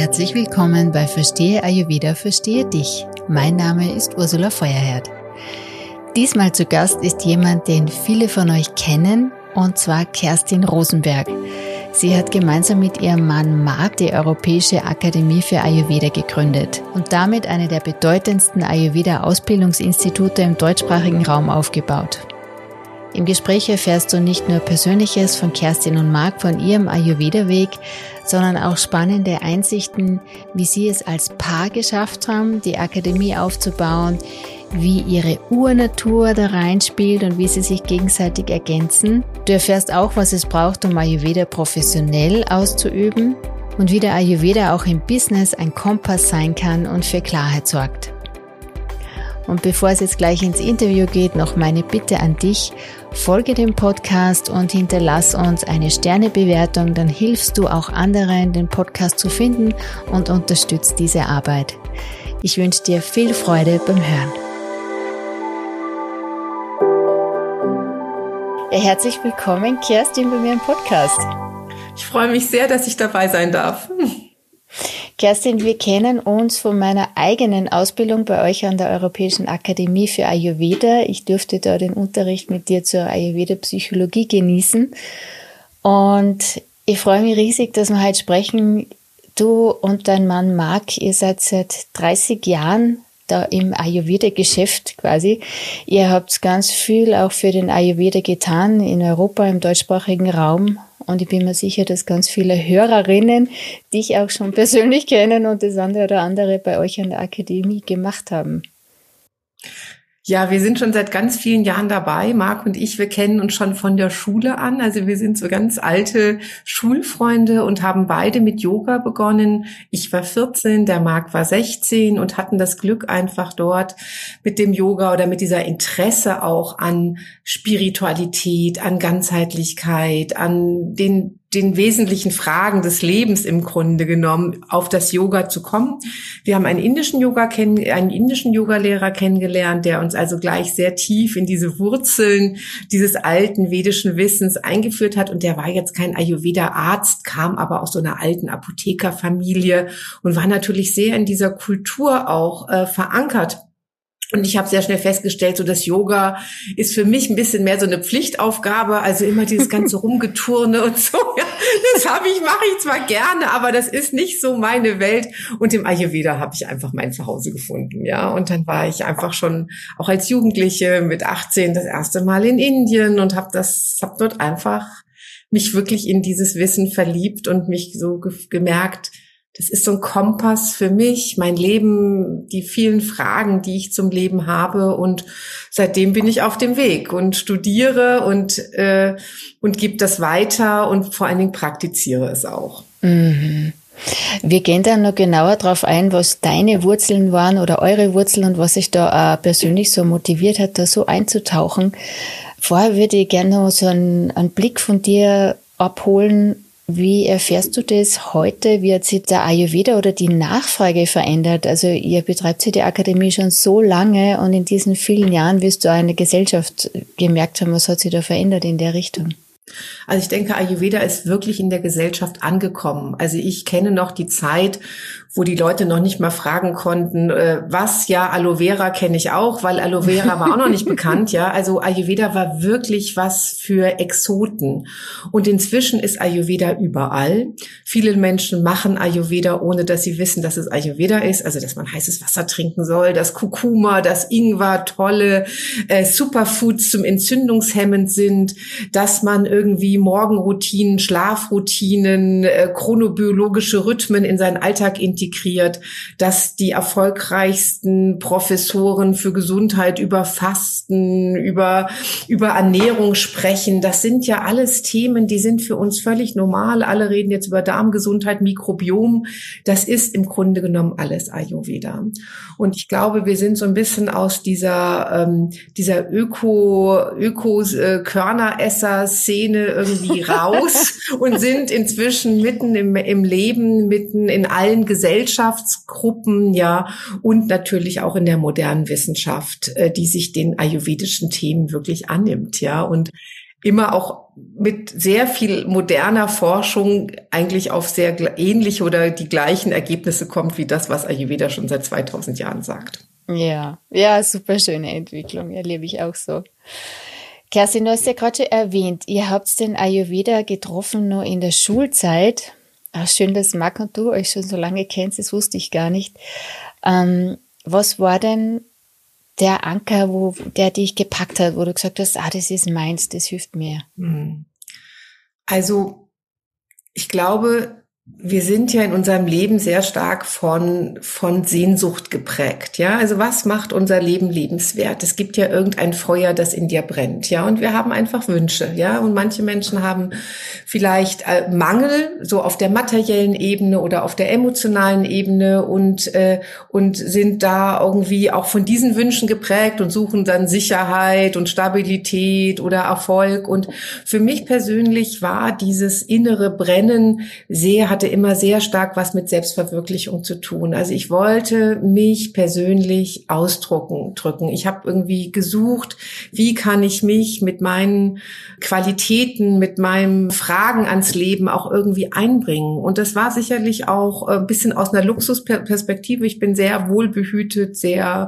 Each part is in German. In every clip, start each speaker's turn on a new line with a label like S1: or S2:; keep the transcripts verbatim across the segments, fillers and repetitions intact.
S1: Herzlich willkommen bei Verstehe Ayurveda, verstehe dich. Mein Name ist Ursula Feuerherd. Diesmal zu Gast ist jemand, den viele von euch kennen, und zwar Kerstin Rosenberg. Sie hat gemeinsam mit ihrem Mann Marc die Europäische Akademie für Ayurveda gegründet und damit eine der bedeutendsten Ayurveda-Ausbildungsinstitute im deutschsprachigen Raum aufgebaut. Im Gespräch erfährst du nicht nur Persönliches von Kerstin und Marc von ihrem Ayurveda-Weg, sondern auch spannende Einsichten, wie sie es als Paar geschafft haben, die Akademie aufzubauen, wie ihre Urnatur da reinspielt und wie sie sich gegenseitig ergänzen. Du erfährst auch, was es braucht, um Ayurveda professionell auszuüben und wie der Ayurveda auch im Business ein Kompass sein kann und für Klarheit sorgt. Und bevor es jetzt gleich ins Interview geht, noch meine Bitte an dich: Folge dem Podcast und hinterlass uns eine Sternebewertung, dann hilfst du auch anderen, den Podcast zu finden und unterstützt diese Arbeit. Ich wünsche dir viel Freude beim Hören. Ja, herzlich willkommen, Kerstin, bei mir im Podcast.
S2: Ich freue mich sehr, dass ich dabei sein darf.
S1: Kerstin, wir kennen uns von meiner eigenen Ausbildung bei euch an der Europäischen Akademie für Ayurveda. Ich durfte da den Unterricht mit dir zur Ayurveda-Psychologie genießen. Und ich freue mich riesig, dass wir heute sprechen. Du und dein Mann Marc, ihr seid seit dreißig Jahren da im Ayurveda-Geschäft quasi. Ihr habt ganz viel auch für den Ayurveda getan in Europa, im deutschsprachigen Raum. Und ich bin mir sicher, dass ganz viele Hörerinnen dich auch schon persönlich kennen und das eine oder andere bei euch an der Akademie gemacht haben.
S2: Ja, wir sind schon seit ganz vielen Jahren dabei. Marc und ich, wir kennen uns schon von der Schule an. Also wir sind so ganz alte Schulfreunde und haben beide mit Yoga begonnen. Ich war vierzehn, der Marc war sechzehn und hatten das Glück einfach dort mit dem Yoga oder mit dieser Interesse auch an Spiritualität, an Ganzheitlichkeit, an den den wesentlichen Fragen des Lebens im Grunde genommen auf das Yoga zu kommen. Wir haben einen indischen Yoga kennen, einen indischen Yogalehrer kennengelernt, der uns also gleich sehr tief in diese Wurzeln dieses alten vedischen Wissens eingeführt hat. Und der war jetzt kein Ayurveda-Arzt, kam aber aus so einer alten Apothekerfamilie und war natürlich sehr in dieser Kultur auch äh, verankert. Und ich habe sehr schnell festgestellt, so das Yoga ist für mich ein bisschen mehr so eine Pflichtaufgabe, also immer dieses ganze Rumgeturne und so. Ja, das habe ich, mache ich zwar gerne, aber das ist nicht so meine Welt. Und im Ayurveda habe ich einfach mein Zuhause gefunden, ja. Und dann war ich einfach schon auch als Jugendliche mit achtzehn das erste Mal in Indien und habe das, habe dort einfach mich wirklich in dieses Wissen verliebt und mich so ge- gemerkt. Das ist so ein Kompass für mich, mein Leben, die vielen Fragen, die ich zum Leben habe, und seitdem bin ich auf dem Weg und studiere und äh, und gebe das weiter und vor allen Dingen praktiziere es auch.
S1: Mhm. Wir gehen dann noch genauer darauf ein, was deine Wurzeln waren oder eure Wurzeln und was sich da auch persönlich so motiviert hat, da so einzutauchen. Vorher würde ich gerne noch so einen, einen Blick von dir abholen. Wie erfährst du das heute? Wie hat sich der Ayurveda oder die Nachfrage verändert? Also ihr betreibt ja die Akademie schon so lange und in diesen vielen Jahren wirst du auch in der Gesellschaft gemerkt haben, was hat sich da verändert in der Richtung?
S2: Also ich denke, Ayurveda ist wirklich in der Gesellschaft angekommen. Also ich kenne noch die Zeit, wo die Leute noch nicht mal fragen konnten, äh, was, ja, Aloe Vera kenne ich auch, weil Aloe Vera war auch noch nicht bekannt, ja. Also Ayurveda war wirklich was für Exoten. Und inzwischen ist Ayurveda überall. Viele Menschen machen Ayurveda, ohne dass sie wissen, dass es Ayurveda ist. Also, dass man heißes Wasser trinken soll, dass Kurkuma, dass Ingwer tolle äh, Superfoods zum Entzündungshemmend sind, dass man irgendwie Morgenroutinen, Schlafroutinen, äh, chronobiologische Rhythmen in seinen Alltag integriert, dass die erfolgreichsten Professoren für Gesundheit über Fasten, über, über Ernährung sprechen. Das sind ja alles Themen, die sind für uns völlig normal. Alle reden jetzt über Darmgesundheit, Mikrobiom. Das ist im Grunde genommen alles Ayurveda. Und ich glaube, wir sind so ein bisschen aus dieser, ähm, dieser Öko, Öko-Körneresser-Szene irgendwie raus und sind inzwischen mitten im, im Leben, mitten in allen Gesellschaftsgruppen, ja, und natürlich auch in der modernen Wissenschaft, äh, die sich den ayurvedischen Themen wirklich annimmt, ja. Und immer auch mit sehr viel moderner Forschung eigentlich auf sehr ähnliche oder die gleichen Ergebnisse kommt wie das, was Ayurveda schon seit zweitausend Jahren sagt.
S1: Ja, ja, super schöne Entwicklung, erlebe ich auch so. Kerstin, du hast ja gerade schon erwähnt, ihr habt den Ayurveda getroffen nur in der Schulzeit. Ach, schön, dass Marc und du euch schon so lange kennt, das wusste ich gar nicht. Ähm, was war denn der Anker, wo der dich gepackt hat, wo du gesagt hast, ah, das ist meins, das hilft mir?
S2: Also, ich glaube, wir sind ja in unserem Leben sehr stark von, von Sehnsucht geprägt, ja. Also was macht unser Leben lebenswert? Es gibt ja irgendein Feuer, das in dir brennt, ja. Und wir haben einfach Wünsche, ja. Und manche Menschen haben vielleicht äh, Mangel, so auf der materiellen Ebene oder auf der emotionalen Ebene und, äh, und sind da irgendwie auch von diesen Wünschen geprägt und suchen dann Sicherheit und Stabilität oder Erfolg. Und für mich persönlich war dieses innere Brennen sehr hatte immer sehr stark was mit Selbstverwirklichung zu tun. Also ich wollte mich persönlich ausdrücken, drücken. Ich habe irgendwie gesucht, wie kann ich mich mit meinen Qualitäten, mit meinen Fragen ans Leben auch irgendwie einbringen. Und das war sicherlich auch ein bisschen aus einer Luxusperspektive. Ich bin sehr wohlbehütet, sehr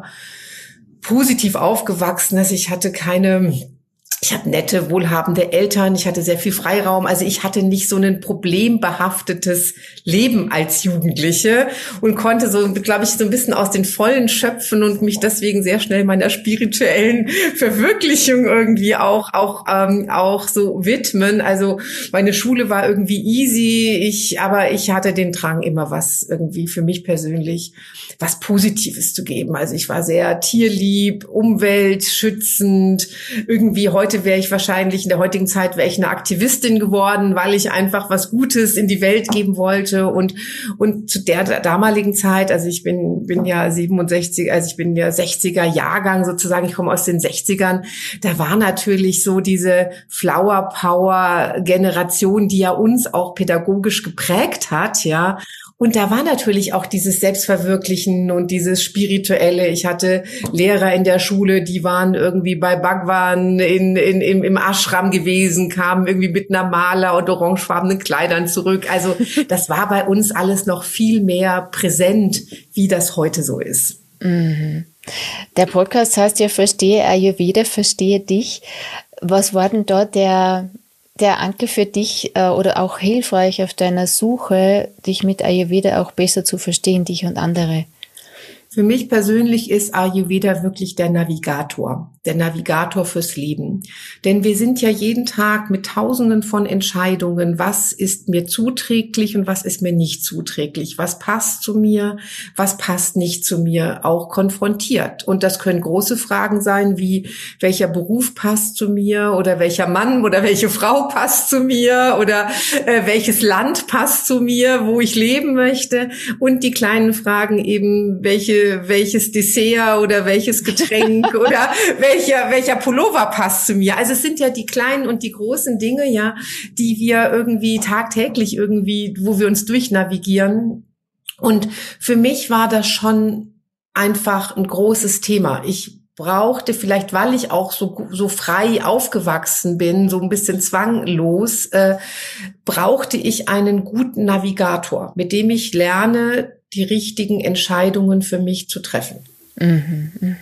S2: positiv aufgewachsen. Also ich hatte keine Ich habe nette, wohlhabende Eltern, ich hatte sehr viel Freiraum, also ich hatte nicht so ein problembehaftetes Leben als Jugendliche und konnte so, glaube ich, so ein bisschen aus den Vollen schöpfen und mich deswegen sehr schnell meiner spirituellen Verwirklichung irgendwie auch auch ähm, auch so widmen. Also meine Schule war irgendwie easy, ich aber ich hatte den Drang, immer was irgendwie für mich persönlich was Positives zu geben. Also ich war sehr tierlieb, umweltschützend, irgendwie heute wäre ich wahrscheinlich, in der heutigen Zeit wäre ich eine Aktivistin geworden, weil ich einfach was Gutes in die Welt geben wollte und und zu der damaligen Zeit, also ich bin bin ja siebenundsechzig, also ich bin ja sechziger Jahrgang sozusagen, ich komme aus den sechzigern, da war natürlich so diese Flower Power Generation, die ja uns auch pädagogisch geprägt hat, ja. Und da war natürlich auch dieses Selbstverwirklichen und dieses Spirituelle. Ich hatte Lehrer in der Schule, die waren irgendwie bei Bhagwan in, in, im, im Ashram gewesen, kamen irgendwie mit einer Maler und orangefarbenen Kleidern zurück. Also das war bei uns alles noch viel mehr präsent, wie das heute so ist.
S1: Mhm. Der Podcast heißt ja Verstehe Ayurveda, verstehe dich. Was war denn da der... der Anker für dich äh, oder auch hilfreich auf deiner Suche, dich mit Ayurveda auch besser zu verstehen, dich und andere?
S2: Für mich persönlich ist Ayurveda wirklich der Navigator, der Navigator fürs Leben. Denn wir sind ja jeden Tag mit Tausenden von Entscheidungen, was ist mir zuträglich und was ist mir nicht zuträglich, was passt zu mir, was passt nicht zu mir, auch konfrontiert. Und das können große Fragen sein, wie welcher Beruf passt zu mir oder welcher Mann oder welche Frau passt zu mir oder äh, welches Land passt zu mir, wo ich leben möchte. Und die kleinen Fragen eben, welche welches Dessert oder welches Getränk oder welcher welcher Pullover passt zu mir. Also es sind ja die kleinen und die großen Dinge, ja, die wir irgendwie tagtäglich irgendwie, wo wir uns durchnavigieren. Und für mich war das schon einfach ein großes Thema. Ich brauchte vielleicht, weil ich auch so so frei aufgewachsen bin, so ein bisschen zwanglos, äh, brauchte ich einen guten Navigator, mit dem ich lerne, die richtigen Entscheidungen für mich zu treffen.
S1: Mhm, mhm.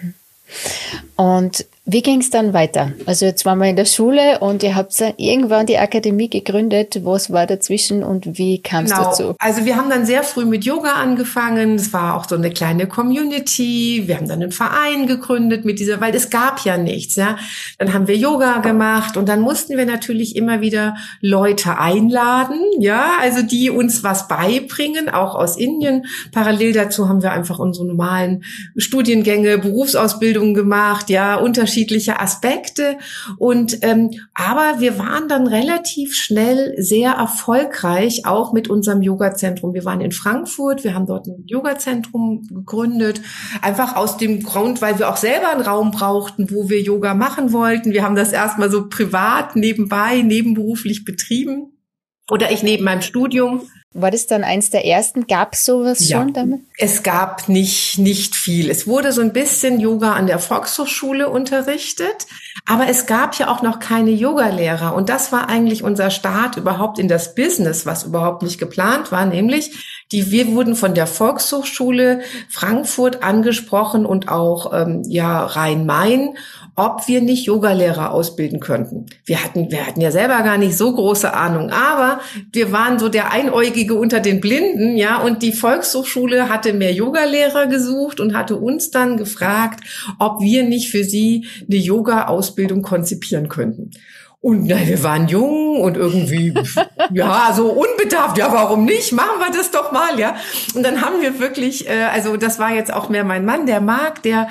S1: Und wie ging es dann weiter? Also jetzt waren wir in der Schule und ihr habt dann irgendwann die Akademie gegründet. Was war dazwischen und wie kam es
S2: genau.
S1: dazu?
S2: Also wir haben dann sehr früh mit Yoga angefangen. Es war auch so eine kleine Community. Wir haben dann einen Verein gegründet mit dieser, weil es gab ja nichts. Ja, dann haben wir Yoga gemacht und dann mussten wir natürlich immer wieder Leute einladen. Ja, also die uns was beibringen, auch aus Indien. Parallel dazu haben wir einfach unsere normalen Studiengänge, Berufsausbildungen gemacht. Ja, unterschiedliche unterschiedliche Aspekte und ähm, aber wir waren dann relativ schnell sehr erfolgreich, auch mit unserem Yoga-Zentrum. Wir waren in Frankfurt, wir haben dort ein Yoga-Zentrum gegründet, einfach aus dem Grund, weil wir auch selber einen Raum brauchten, wo wir Yoga machen wollten. Wir haben das erstmal so privat nebenbei, nebenberuflich betrieben. Oder ich neben meinem Studium.
S1: War das dann eins der ersten? Gab es sowas
S2: Ja,
S1: schon damit?
S2: Es gab nicht, nicht viel. Es wurde so ein bisschen Yoga an der Volkshochschule unterrichtet, aber es gab ja auch noch keine Yogalehrer. Und das war eigentlich unser Start überhaupt in das Business, was überhaupt nicht geplant war, nämlich die, wir wurden von der Volkshochschule Frankfurt angesprochen und auch, ähm, ja, Rhein-Main, ob wir nicht Yogalehrer ausbilden könnten. Wir hatten, wir hatten ja selber gar nicht so große Ahnung, aber wir waren so der Einäugige unter den Blinden, ja, und die Volkshochschule hatte mehr Yogalehrer gesucht und hatte uns dann gefragt, ob wir nicht für sie eine Yoga-Ausbildung konzipieren könnten. Und na, wir waren jung und irgendwie, ja, so unbedarft. Ja, warum nicht? Machen wir das doch mal, ja. Und dann haben wir wirklich, äh, also das war jetzt auch mehr mein Mann, der Marc, der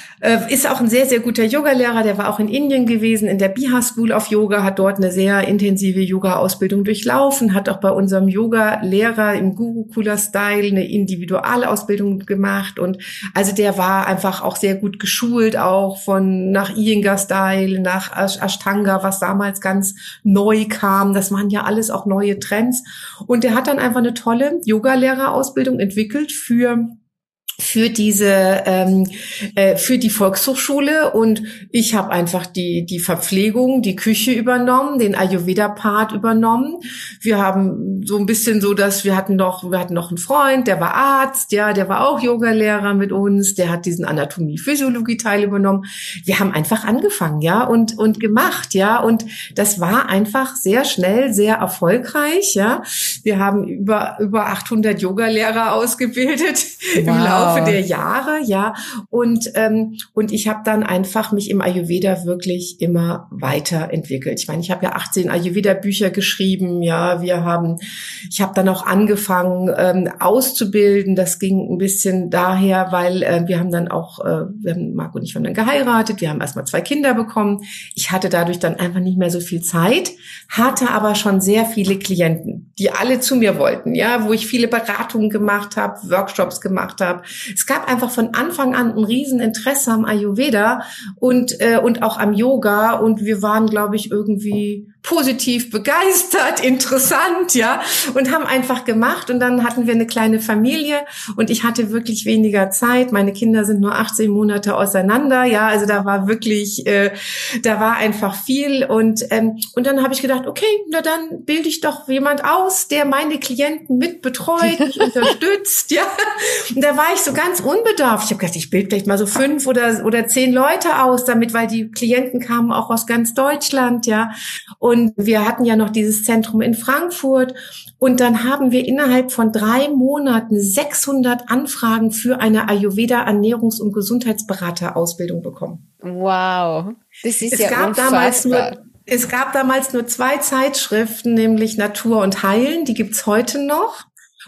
S2: ist auch ein sehr, sehr guter Yogalehrer. Der war auch in Indien gewesen, in der Bihar School of Yoga, hat dort eine sehr intensive Yoga-Ausbildung durchlaufen, hat auch bei unserem Yoga-Lehrer im Gurukula-Style eine Individualausbildung gemacht. Und also der war einfach auch sehr gut geschult, auch von nach Iyengar-Style, nach Ashtanga, was damals ganz neu kam. Das waren ja alles auch neue Trends. Und der hat dann einfach eine tolle Yoga-Lehrerausbildung entwickelt für für diese ähm, äh, für die Volkshochschule, und ich habe einfach die die Verpflegung, die Küche übernommen, den Ayurveda-Part übernommen. Wir haben so ein bisschen so, dass wir hatten noch wir hatten noch einen Freund, der war Arzt, ja, der war auch Yogalehrer mit uns, der hat diesen Anatomie-Physiologie-Teil übernommen. Wir haben einfach angefangen, ja, und und gemacht, ja, und das war einfach sehr schnell, sehr erfolgreich, ja. Wir haben über über achthundert Yogalehrer ausgebildet im Laufe der Jahre, ja, und ähm, und ich habe dann einfach mich im Ayurveda wirklich immer weiterentwickelt. Ich meine, ich habe ja achtzehn Ayurveda-Bücher geschrieben, ja, wir haben, ich habe dann auch angefangen ähm, auszubilden. Das ging ein bisschen daher, weil äh, wir haben dann auch, äh, wir haben, Marc und ich haben dann geheiratet, wir haben erstmal zwei Kinder bekommen. Ich hatte dadurch dann einfach nicht mehr so viel Zeit, hatte aber schon sehr viele Klienten, die alle zu mir wollten, ja, wo ich viele Beratungen gemacht habe, Workshops gemacht habe. Es gab einfach von Anfang an ein Rieseninteresse am Ayurveda und äh, und auch am Yoga, und wir waren, glaube ich, irgendwie positiv begeistert, interessant, ja, und haben einfach gemacht. Und dann hatten wir eine kleine Familie und ich hatte wirklich weniger Zeit. Meine Kinder sind nur achtzehn Monate auseinander, ja, also da war wirklich, äh, da war einfach viel, und ähm, und dann habe ich gedacht, okay, na dann bilde ich doch jemand aus, der meine Klienten mit betreut, mich unterstützt, ja. Und da war ich so ganz unbedarft. Ich habe gedacht, ich bilde vielleicht mal so fünf oder oder zehn Leute aus, damit, weil die Klienten kamen auch aus ganz Deutschland, ja. Und wir hatten ja noch dieses Zentrum in Frankfurt. Und dann haben wir innerhalb von drei Monaten sechshundert Anfragen für eine Ayurveda-Ernährungs- und Gesundheitsberaterausbildung bekommen.
S1: Wow, das ist
S2: es
S1: ja
S2: gab
S1: unfassbar.
S2: Damals nur, es gab damals nur zwei Zeitschriften, nämlich Natur und Heilen, die gibt's heute noch,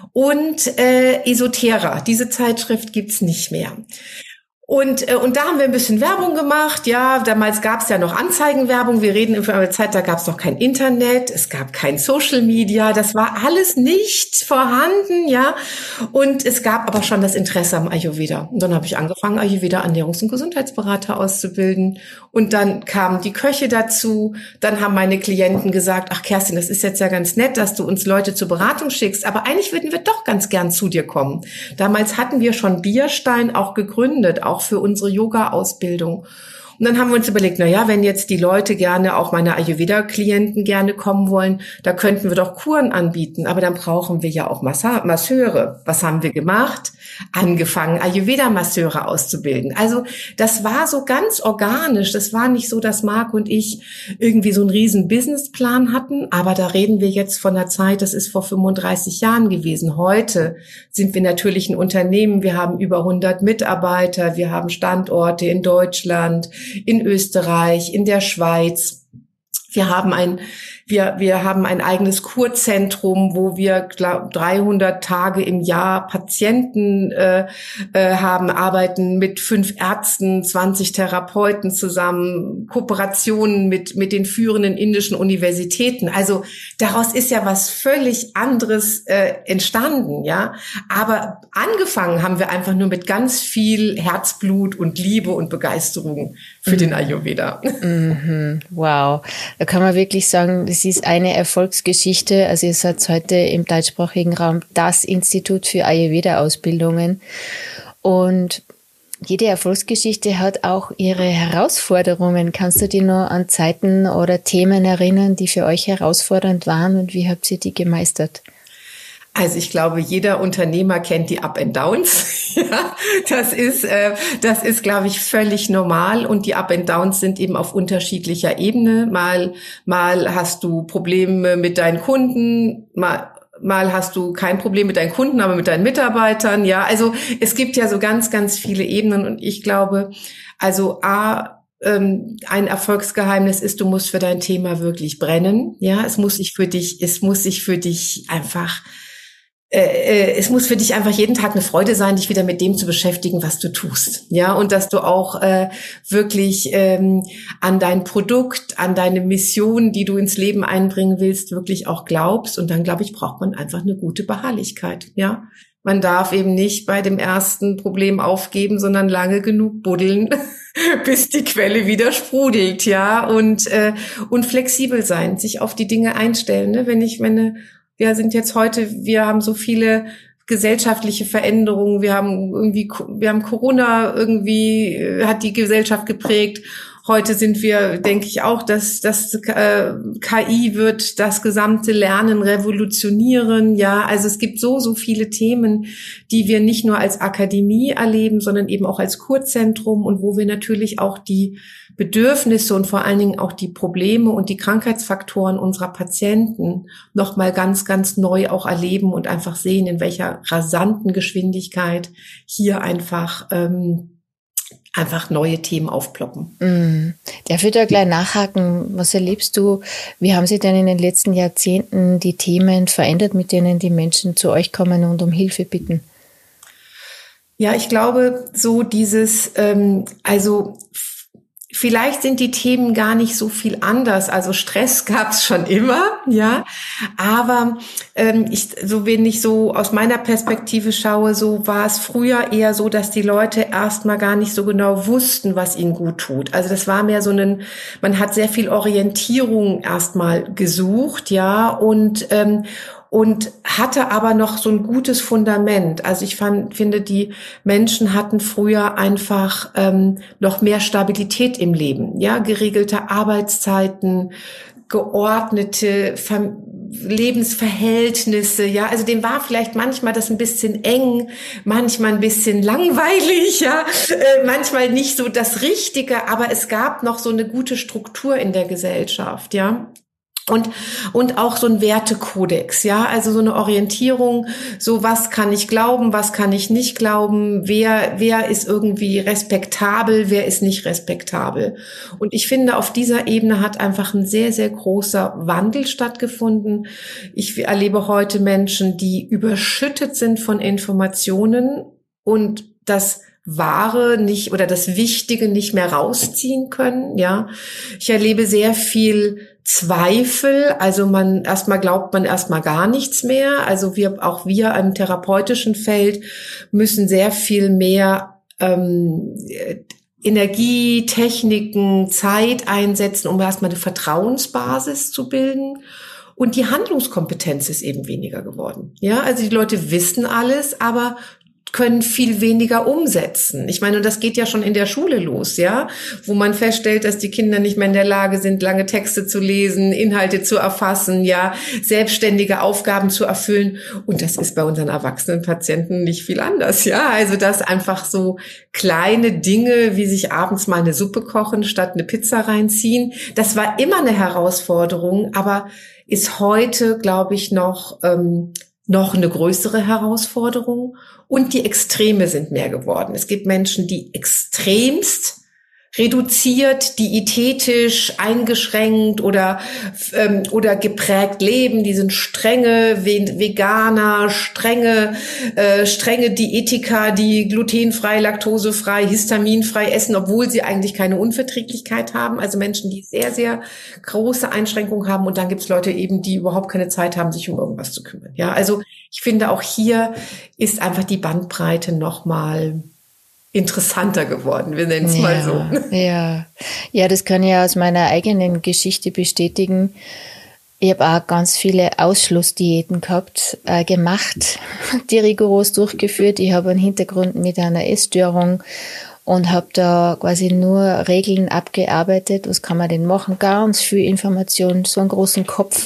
S2: und äh, Esoterra. Diese Zeitschrift gibt's nicht mehr. Und äh, und da haben wir ein bisschen Werbung gemacht. Ja, damals gab es ja noch Anzeigenwerbung. Wir reden in einer Zeit, da gab es noch kein Internet, es gab kein Social Media. Das war alles nicht vorhanden, ja. Und es gab aber schon das Interesse am Ayurveda. Und dann habe ich angefangen, Ayurveda Ernährungs- und Gesundheitsberater auszubilden. Und dann kamen die Köche dazu. Dann haben meine Klienten gesagt, ach Kerstin, das ist jetzt ja ganz nett, dass du uns Leute zur Beratung schickst, aber eigentlich würden wir doch ganz gern zu dir kommen. Damals hatten wir schon Bierstein auch gegründet, auch für unsere Yoga-Ausbildung. Und dann haben wir uns überlegt, na ja, wenn jetzt die Leute gerne, auch meine Ayurveda-Klienten gerne kommen wollen, da könnten wir doch Kuren anbieten. Aber dann brauchen wir ja auch Massa- Masseure. Was haben wir gemacht? Angefangen, Ayurveda-Masseure auszubilden. Also das war so ganz organisch. Das war nicht so, dass Marc und ich irgendwie so einen riesen Businessplan hatten. Aber da reden wir jetzt von der Zeit, das ist vor fünfunddreißig Jahren gewesen. Heute sind wir natürlich ein Unternehmen. Wir haben über hundert Mitarbeiter. Wir haben Standorte in Deutschland, in Österreich, in der Schweiz. Wir haben ein Wir, wir haben ein eigenes Kurzentrum, wo wir glaub, dreihundert Tage im Jahr Patienten äh, äh, haben, arbeiten mit fünf Ärzten, zwanzig Therapeuten zusammen, Kooperationen mit mit den führenden indischen Universitäten. Also daraus ist ja was völlig anderes äh, entstanden, ja. Aber angefangen haben wir einfach nur mit ganz viel Herzblut und Liebe und Begeisterung für mhm. den Ayurveda.
S1: Mhm. Wow, da kann man wirklich sagen, das ist eine Erfolgsgeschichte. Also ihr seid heute im deutschsprachigen Raum das Institut für Ayurveda-Ausbildungen. Und jede Erfolgsgeschichte hat auch ihre Herausforderungen. Kannst du dich noch an Zeiten oder Themen erinnern, die für euch herausfordernd waren, und wie habt ihr die gemeistert?
S2: Also ich glaube, jeder Unternehmer kennt die Up and Downs. Ja, das ist, äh, das ist, glaube ich, völlig normal. Und die Up and Downs sind eben auf unterschiedlicher Ebene. Mal, mal hast du Probleme mit deinen Kunden, mal Mal hast du kein Problem mit deinen Kunden, aber mit deinen Mitarbeitern. Ja, also es gibt ja so ganz, ganz viele Ebenen. Und ich glaube, also A, ähm, ein Erfolgsgeheimnis ist, du musst für dein Thema wirklich brennen. Ja, es muss sich für dich, es muss sich für dich einfach Äh, es muss für dich einfach jeden Tag eine Freude sein, dich wieder mit dem zu beschäftigen, was du tust. Ja, und dass du auch äh, wirklich ähm, an dein Produkt, an deine Mission, die du ins Leben einbringen willst, wirklich auch glaubst. Und dann, glaube ich, braucht man einfach eine gute Beharrlichkeit. Ja, man darf eben nicht bei dem ersten Problem aufgeben, sondern lange genug buddeln, bis die Quelle wieder sprudelt. Ja, und äh, und flexibel sein, sich auf die Dinge einstellen. Ne? Wenn ich meine Wir sind jetzt heute, wir haben so viele gesellschaftliche Veränderungen. Wir haben irgendwie, wir haben Corona irgendwie, hat die Gesellschaft geprägt. Heute sind wir, denke ich auch, dass das äh, K I wird das gesamte Lernen revolutionieren. Ja, also es gibt so, so viele Themen, die wir nicht nur als Akademie erleben, sondern eben auch als Kurzentrum, und wo wir natürlich auch die Bedürfnisse und vor allen Dingen auch die Probleme und die Krankheitsfaktoren unserer Patienten noch mal ganz, ganz neu auch erleben und einfach sehen, in welcher rasanten Geschwindigkeit hier einfach ähm, einfach neue Themen aufploppen.
S1: Mm. Darf ich da gleich nachhaken? Was erlebst du? Wie haben sich denn in den letzten Jahrzehnten die Themen verändert, mit denen die Menschen zu euch kommen und um Hilfe bitten?
S2: Ja, ich glaube, so dieses, ähm, also vielleicht sind die Themen gar nicht so viel anders. Also Stress gab's schon immer, ja. Aber ähm, ich, so wenn ich so aus meiner Perspektive schaue, so war es früher eher so, dass die Leute erstmal gar nicht so genau wussten, was ihnen gut tut. Also das war mehr so ein, man hat sehr viel Orientierung erstmal gesucht, ja, und ähm, und hatte aber noch so ein gutes Fundament. Also ich fand, finde, die Menschen hatten früher einfach ähm, noch mehr Stabilität im Leben, ja, geregelte Arbeitszeiten, geordnete Fam- Lebensverhältnisse, ja, also dem war vielleicht manchmal das ein bisschen eng, manchmal ein bisschen langweilig, ja, äh, manchmal nicht so das Richtige, aber es gab noch so eine gute Struktur in der Gesellschaft, ja. Und, und auch so ein Wertekodex, ja, also so eine Orientierung, so was kann ich glauben, was kann ich nicht glauben, wer, wer ist irgendwie respektabel, wer ist nicht respektabel. Und ich finde, auf dieser Ebene hat einfach ein sehr, sehr großer Wandel stattgefunden. Ich erlebe heute Menschen, die überschüttet sind von Informationen und das Wahre nicht oder das Wichtige nicht mehr rausziehen können, ja. Ich erlebe sehr viel Zweifel, also man erstmal glaubt man erstmal gar nichts mehr. Also wir, auch wir im therapeutischen Feld müssen sehr viel mehr ähm, Energie, Techniken, Zeit einsetzen, um erstmal eine Vertrauensbasis zu bilden. Und die Handlungskompetenz ist eben weniger geworden. Ja, also die Leute wissen alles, aber können viel weniger umsetzen. Ich meine, und das geht ja schon in der Schule los, ja, wo man feststellt, dass die Kinder nicht mehr in der Lage sind, lange Texte zu lesen, Inhalte zu erfassen, ja, selbstständige Aufgaben zu erfüllen. Und das ist bei unseren erwachsenen Patienten nicht viel anders, ja. Also dass einfach so kleine Dinge, wie sich abends mal eine Suppe kochen, statt eine Pizza reinziehen, das war immer eine Herausforderung, aber ist heute, glaube ich, noch ähm, noch eine größere Herausforderung. Und die Extreme sind mehr geworden. Es gibt Menschen, die extremst reduziert, diätetisch, eingeschränkt oder ähm, oder geprägt leben. Die sind strenge Veganer, strenge äh, strenge Diätiker, die glutenfrei, laktosefrei, histaminfrei essen, obwohl sie eigentlich keine Unverträglichkeit haben. Also Menschen, die sehr, sehr große Einschränkungen haben. Und dann gibt es Leute eben, die überhaupt keine Zeit haben, sich um irgendwas zu kümmern. Ja, also ich finde, auch hier ist einfach die Bandbreite nochmal interessanter geworden, wir nennen es
S1: ja,
S2: mal so.
S1: Ja. ja, das kann ich aus meiner eigenen Geschichte bestätigen. Ich habe auch ganz viele Ausschlussdiäten gehabt, äh, gemacht, die rigoros durchgeführt. Ich habe einen Hintergrund mit einer Essstörung und habe da quasi nur Regeln abgearbeitet. Was kann man denn machen? Ganz viel Information, so einen großen Kopf.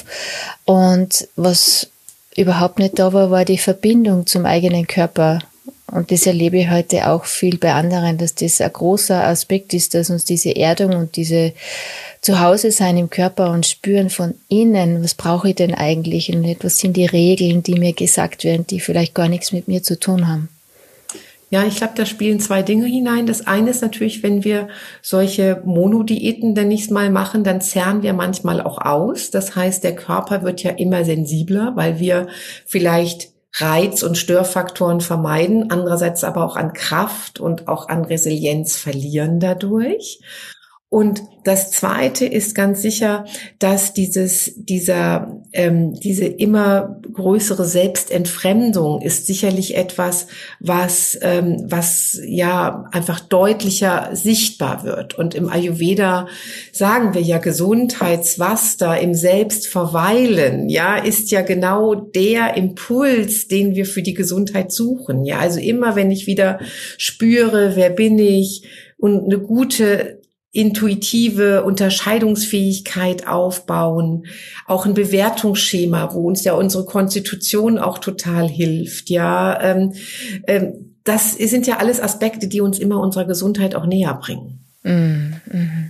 S1: Und was überhaupt nicht da war, war die Verbindung zum eigenen Körper. Und das erlebe ich heute auch viel bei anderen, dass das ein großer Aspekt ist, dass uns diese Erdung und diese Zuhause sein im Körper und spüren von innen, was brauche ich denn eigentlich und nicht, was sind die Regeln, die mir gesagt werden, die vielleicht gar nichts mit mir zu tun haben.
S2: Ja, ich glaube, da spielen zwei Dinge hinein. Das eine ist natürlich, wenn wir solche Monodiäten denn nicht mal machen, dann zerren wir manchmal auch aus. Das heißt, der Körper wird ja immer sensibler, weil wir vielleicht Reiz- und Störfaktoren vermeiden, andererseits aber auch an Kraft und auch an Resilienz verlieren dadurch. Und das Zweite ist ganz sicher, dass dieses, dieser, ähm, diese immer größere Selbstentfremdung ist sicherlich etwas, was, ähm, was ja einfach deutlicher sichtbar wird. Und im Ayurveda sagen wir ja, Gesundheitsvasta im Selbstverweilen, ja, ist ja genau der Impuls, den wir für die Gesundheit suchen. Ja, also immer, wenn ich wieder spüre, wer bin ich und eine gute intuitive Unterscheidungsfähigkeit aufbauen, auch ein Bewertungsschema, wo uns ja unsere Konstitution auch total hilft, ja, ähm, ähm, das sind ja alles Aspekte, die uns immer unserer Gesundheit auch näher bringen.
S1: Mhm.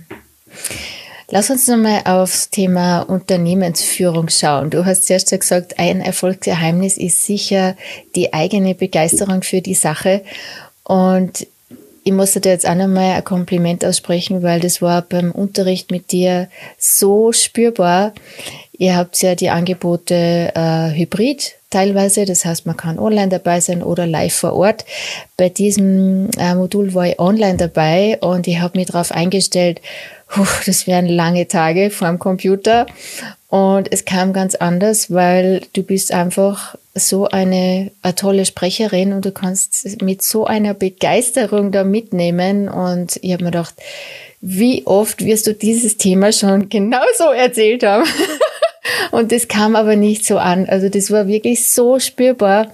S1: Lass uns nochmal aufs Thema Unternehmensführung schauen. Du hast zuerst gesagt, ein Erfolgsgeheimnis ist sicher die eigene Begeisterung für die Sache, und ich muss dir jetzt auch nochmal ein Kompliment aussprechen, weil das war beim Unterricht mit dir so spürbar. Ihr habt ja die Angebote äh, hybrid teilweise, das heißt, man kann online dabei sein oder live vor Ort. Bei diesem äh, Modul war ich online dabei und ich habe mich darauf eingestellt, puh, das wären lange Tage vor dem Computer, und es kam ganz anders, weil du bist einfach so eine, eine tolle Sprecherin und du kannst mit so einer Begeisterung da mitnehmen, und ich habe mir gedacht, wie oft wirst du dieses Thema schon genauso erzählt haben? Und das kam aber nicht so an, also das war wirklich so spürbar.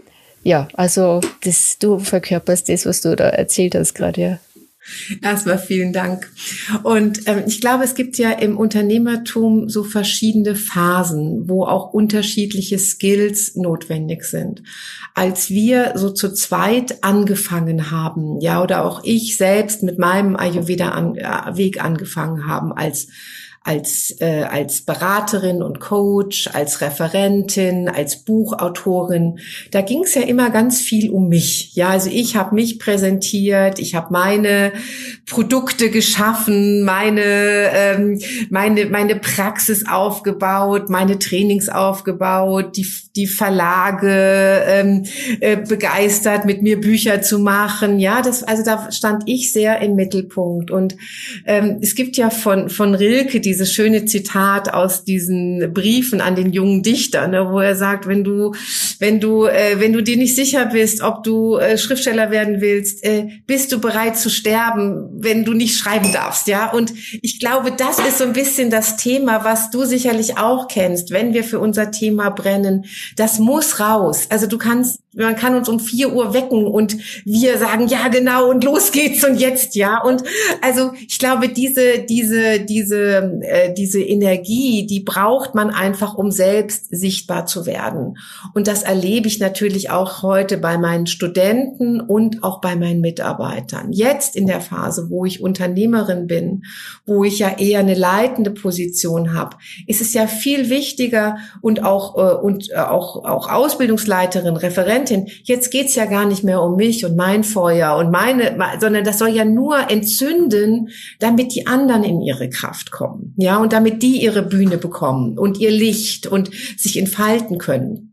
S1: Ja, also das, du verkörperst das, was du da erzählt hast gerade, ja.
S2: Erstmal vielen Dank. Und ähm, ich glaube, es gibt ja im Unternehmertum so verschiedene Phasen, wo auch unterschiedliche Skills notwendig sind. Als wir so zu zweit angefangen haben, ja, oder auch ich selbst mit meinem Ayurveda-Weg angefangen haben, als als äh, als Beraterin und Coach, als Referentin, als Buchautorin, da ging es ja immer ganz viel um mich. Ja, also ich habe mich präsentiert, ich habe meine Produkte geschaffen, meine ähm, meine meine Praxis aufgebaut, meine Trainings aufgebaut, die die Verlage ähm, äh, begeistert, mit mir Bücher zu machen. Ja, das, also da stand ich sehr im Mittelpunkt. Und ähm, es gibt ja von von Rilke dieses schöne Zitat aus diesen Briefen an den jungen Dichter, ne, wo er sagt, wenn du wenn du äh, wenn du dir nicht sicher bist, ob du äh, Schriftsteller werden willst, äh, bist du bereit zu sterben, wenn du nicht schreiben darfst. Ja, und ich glaube, das ist so ein bisschen das Thema, was du sicherlich auch kennst, wenn wir für unser Thema brennen. Das muss raus. Also du kannst, man kann uns um vier Uhr wecken und wir sagen, ja genau, und los geht's und jetzt, ja. Und also ich glaube, diese, diese, diese, äh, diese Energie, die braucht man einfach, um selbst sichtbar zu werden. Und das erlebe ich natürlich auch heute bei meinen Studenten und auch bei meinen Mitarbeitern. Jetzt in der Phase, wo ich Unternehmerin bin, wo ich ja eher eine leitende Position habe, ist es ja viel wichtiger und auch, äh, und äh, auch, auch Ausbildungsleiterin, Referentin. Jetzt geht's ja gar nicht mehr um mich und mein Feuer und meine, sondern das soll ja nur entzünden, damit die anderen in ihre Kraft kommen, ja, und damit die ihre Bühne bekommen und ihr Licht und sich entfalten können.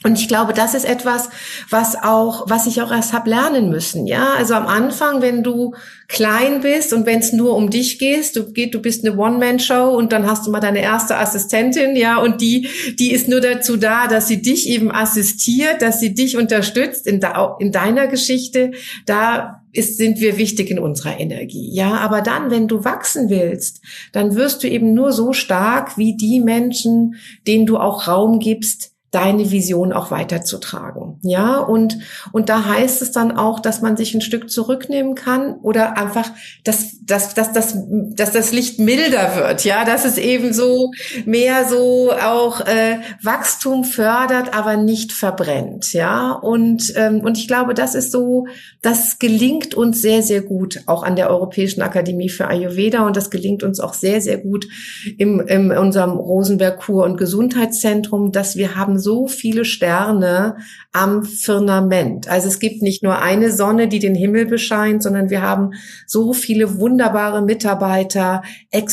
S2: Und ich glaube, das ist etwas, was auch, was ich auch erst hab lernen müssen, ja. Also am Anfang, wenn du klein bist und wenn es nur um dich geht, du geht, du bist eine One-Man-Show und dann hast du mal deine erste Assistentin, ja, und die, die ist nur dazu da, dass sie dich eben assistiert, dass sie dich unterstützt in, da, in deiner Geschichte. Da ist, sind wir wichtig in unserer Energie, ja. Aber dann, wenn du wachsen willst, dann wirst du eben nur so stark wie die Menschen, denen du auch Raum gibst, deine Vision auch weiterzutragen, ja, und und da heißt es dann auch, dass man sich ein Stück zurücknehmen kann oder einfach, dass dass dass dass dass das Licht milder wird, ja, dass es eben so mehr so auch äh, Wachstum fördert, aber nicht verbrennt, ja, und ähm, und ich glaube, das ist so, das gelingt uns sehr sehr gut auch an der Europäischen Akademie für Ayurveda und das gelingt uns auch sehr sehr gut im in unserem Rosenberg Kur- und Gesundheitszentrum, dass wir haben so viele Sterne am Firmament. Also es gibt nicht nur eine Sonne, die den Himmel bescheint, sondern wir haben so viele wunderbare Mitarbeiter,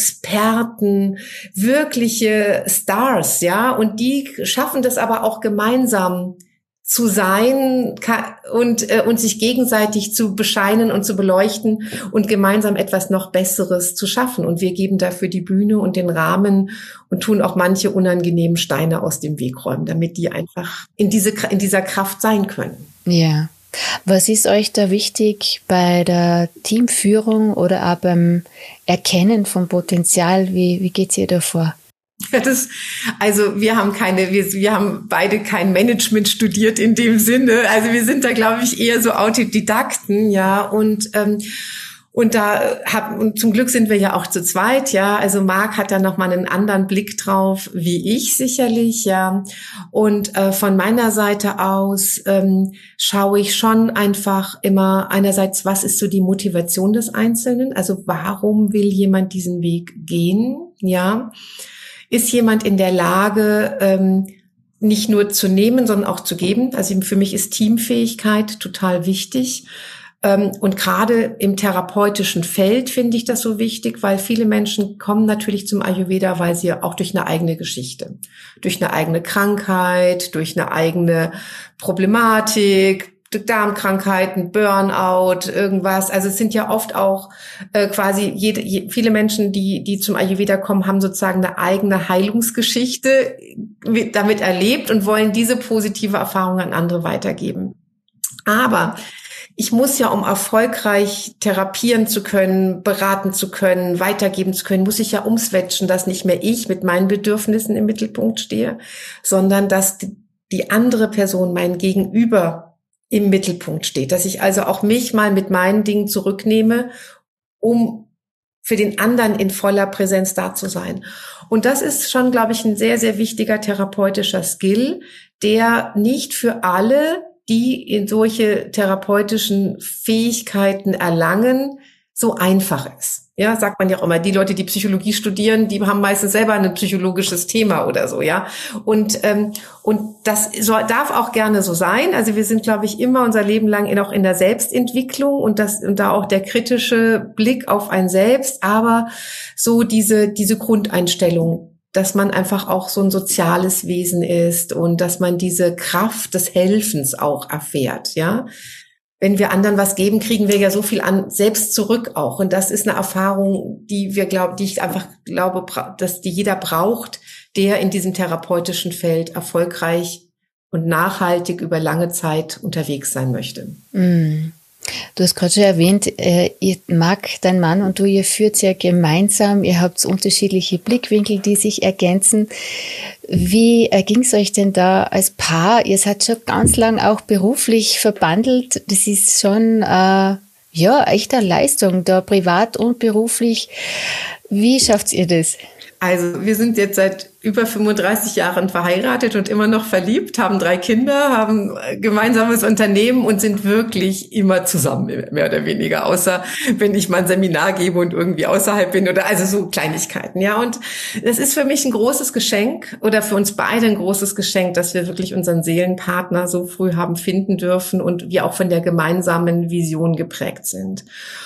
S2: Experten, wirkliche Stars, ja, und die schaffen das aber auch gemeinsam zu sein und äh, und sich gegenseitig zu bescheinen und zu beleuchten und gemeinsam etwas noch Besseres zu schaffen. Und wir geben dafür die Bühne und den Rahmen und tun auch manche unangenehmen Steine aus dem Weg räumen, damit die einfach in diese in dieser Kraft sein können.
S1: Ja. Was ist euch da wichtig bei der Teamführung oder auch beim Erkennen von Potenzial? Wie wie geht's ihr da vor?
S2: Ja, das, also wir haben keine, wir, wir haben beide kein Management studiert in dem Sinne. Also wir sind da, glaube ich, eher so Autodidakten, ja. Und ähm, und da hab, und zum Glück sind wir ja auch zu zweit, ja. Also Marc hat da noch mal einen anderen Blick drauf, wie ich sicherlich, ja. Und äh, von meiner Seite aus ähm, schaue ich schon einfach immer einerseits, was ist so die Motivation des Einzelnen? Also warum will jemand diesen Weg gehen, ja? Ist jemand in der Lage, ähm, nicht nur zu nehmen, sondern auch zu geben? Also für mich ist Teamfähigkeit total wichtig. Ähm, und gerade im therapeutischen Feld finde ich das so wichtig, weil viele Menschen kommen natürlich zum Ayurveda, weil sie auch durch eine eigene Geschichte, durch eine eigene Krankheit, durch eine eigene Problematik, Darmkrankheiten, Burnout, irgendwas. Also es sind ja oft auch äh, quasi jede, je, viele Menschen, die die zum Ayurveda kommen, haben sozusagen eine eigene Heilungsgeschichte damit erlebt und wollen diese positive Erfahrung an andere weitergeben. Aber ich muss ja, um erfolgreich therapieren zu können, beraten zu können, weitergeben zu können, muss ich ja umswitchen, dass nicht mehr ich mit meinen Bedürfnissen im Mittelpunkt stehe, sondern dass die andere Person, mein Gegenüber, im Mittelpunkt steht, dass ich also auch mich mal mit meinen Dingen zurücknehme, um für den anderen in voller Präsenz da zu sein. Und das ist schon, glaube ich, ein sehr, sehr wichtiger therapeutischer Skill, der nicht für alle, die in solche therapeutischen Fähigkeiten erlangen, so einfach ist. Ja, sagt man ja auch immer, die Leute, die Psychologie studieren, die haben meistens selber ein psychologisches Thema oder so, ja. Und ähm, und das so, darf auch gerne so sein. Also wir sind, glaube ich, immer unser Leben lang auch in der Selbstentwicklung und das und da auch der kritische Blick auf ein Selbst, aber so diese diese Grundeinstellung, dass man einfach auch so ein soziales Wesen ist und dass man diese Kraft des Helfens auch erfährt, ja. Wenn wir anderen was geben, kriegen wir ja so viel an selbst zurück auch. Und das ist eine Erfahrung, die wir glauben, die ich einfach glaube, dass die jeder braucht, der in diesem therapeutischen Feld erfolgreich und nachhaltig über lange Zeit unterwegs sein möchte.
S1: Mm. Du hast gerade schon erwähnt, äh, ihr, Marc, dein Mann und du, ihr führt ja gemeinsam, ihr habt unterschiedliche Blickwinkel, die sich ergänzen. Wie erging es euch denn da als Paar? Ihr seid schon ganz lang auch beruflich verbandelt. Das ist schon äh, ja echt eine Leistung, da privat und beruflich. Wie schafft ihr das?
S2: Also wir sind jetzt seit über fünfunddreißig Jahren verheiratet und immer noch verliebt, haben drei Kinder, haben gemeinsames Unternehmen und sind wirklich immer zusammen, mehr oder weniger, außer wenn ich mal ein Seminar gebe und irgendwie außerhalb bin oder also so Kleinigkeiten, ja. Und das ist für mich ein großes Geschenk oder für uns beide ein großes Geschenk, dass wir wirklich unseren Seelenpartner so früh haben finden dürfen und wir auch von der gemeinsamen Vision geprägt sind.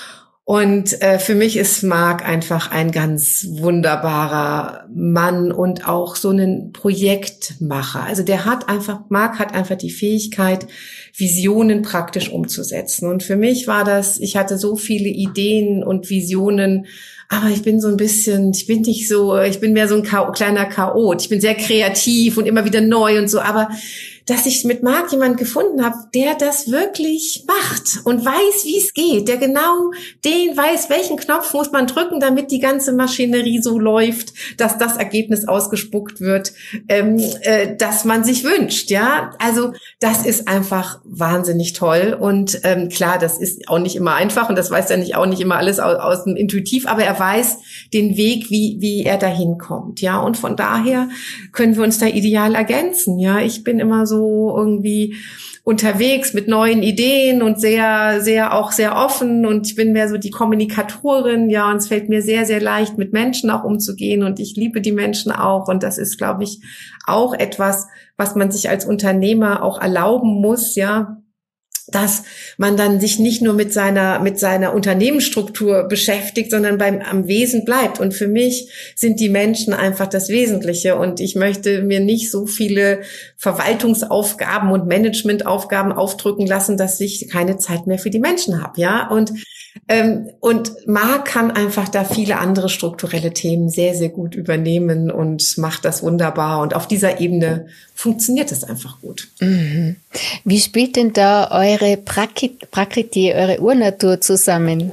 S2: Und äh, für mich ist Marc einfach ein ganz wunderbarer Mann und auch so ein Projektmacher. Also der hat einfach, Marc hat einfach die Fähigkeit, Visionen praktisch umzusetzen. Und für mich war das, ich hatte so viele Ideen und Visionen, aber ich bin so ein bisschen, ich bin nicht so, ich bin mehr so ein K- kleiner Chaot. Ich bin sehr kreativ und immer wieder neu und so, aber dass ich mit Marc jemanden gefunden habe, der das wirklich macht und weiß, wie es geht, der genau den weiß, welchen Knopf muss man drücken, damit die ganze Maschinerie so läuft, dass das Ergebnis ausgespuckt wird, ähm, äh, das man sich wünscht, ja. Also das ist einfach wahnsinnig toll und ähm, klar, das ist auch nicht immer einfach und das weiß er nicht auch nicht immer alles aus, aus dem Intuitiv, aber er weiß den Weg, wie wie er dahin kommt, ja. Und von daher können wir uns da ideal ergänzen, ja. Ich bin immer so so irgendwie unterwegs mit neuen Ideen und sehr, sehr, auch sehr offen und ich bin mehr so die Kommunikatorin, ja, und es fällt mir sehr, sehr leicht, mit Menschen auch umzugehen und ich liebe die Menschen auch und das ist, glaube ich, auch etwas, was man sich als Unternehmer auch erlauben muss, ja, dass man dann sich nicht nur mit seiner mit seiner Unternehmensstruktur beschäftigt, sondern beim am Wesen bleibt. Und für mich sind die Menschen einfach das Wesentliche. Und ich möchte mir nicht so viele Verwaltungsaufgaben und Managementaufgaben aufdrücken lassen, dass ich keine Zeit mehr für die Menschen habe. Ja, und ähm, und Marc kann einfach da viele andere strukturelle Themen sehr, sehr gut übernehmen und macht das wunderbar. Und auf dieser Ebene funktioniert es einfach gut.
S1: Mhm. Wie spielt denn da eure Prakrit- Prakriti, eure Urnatur zusammen?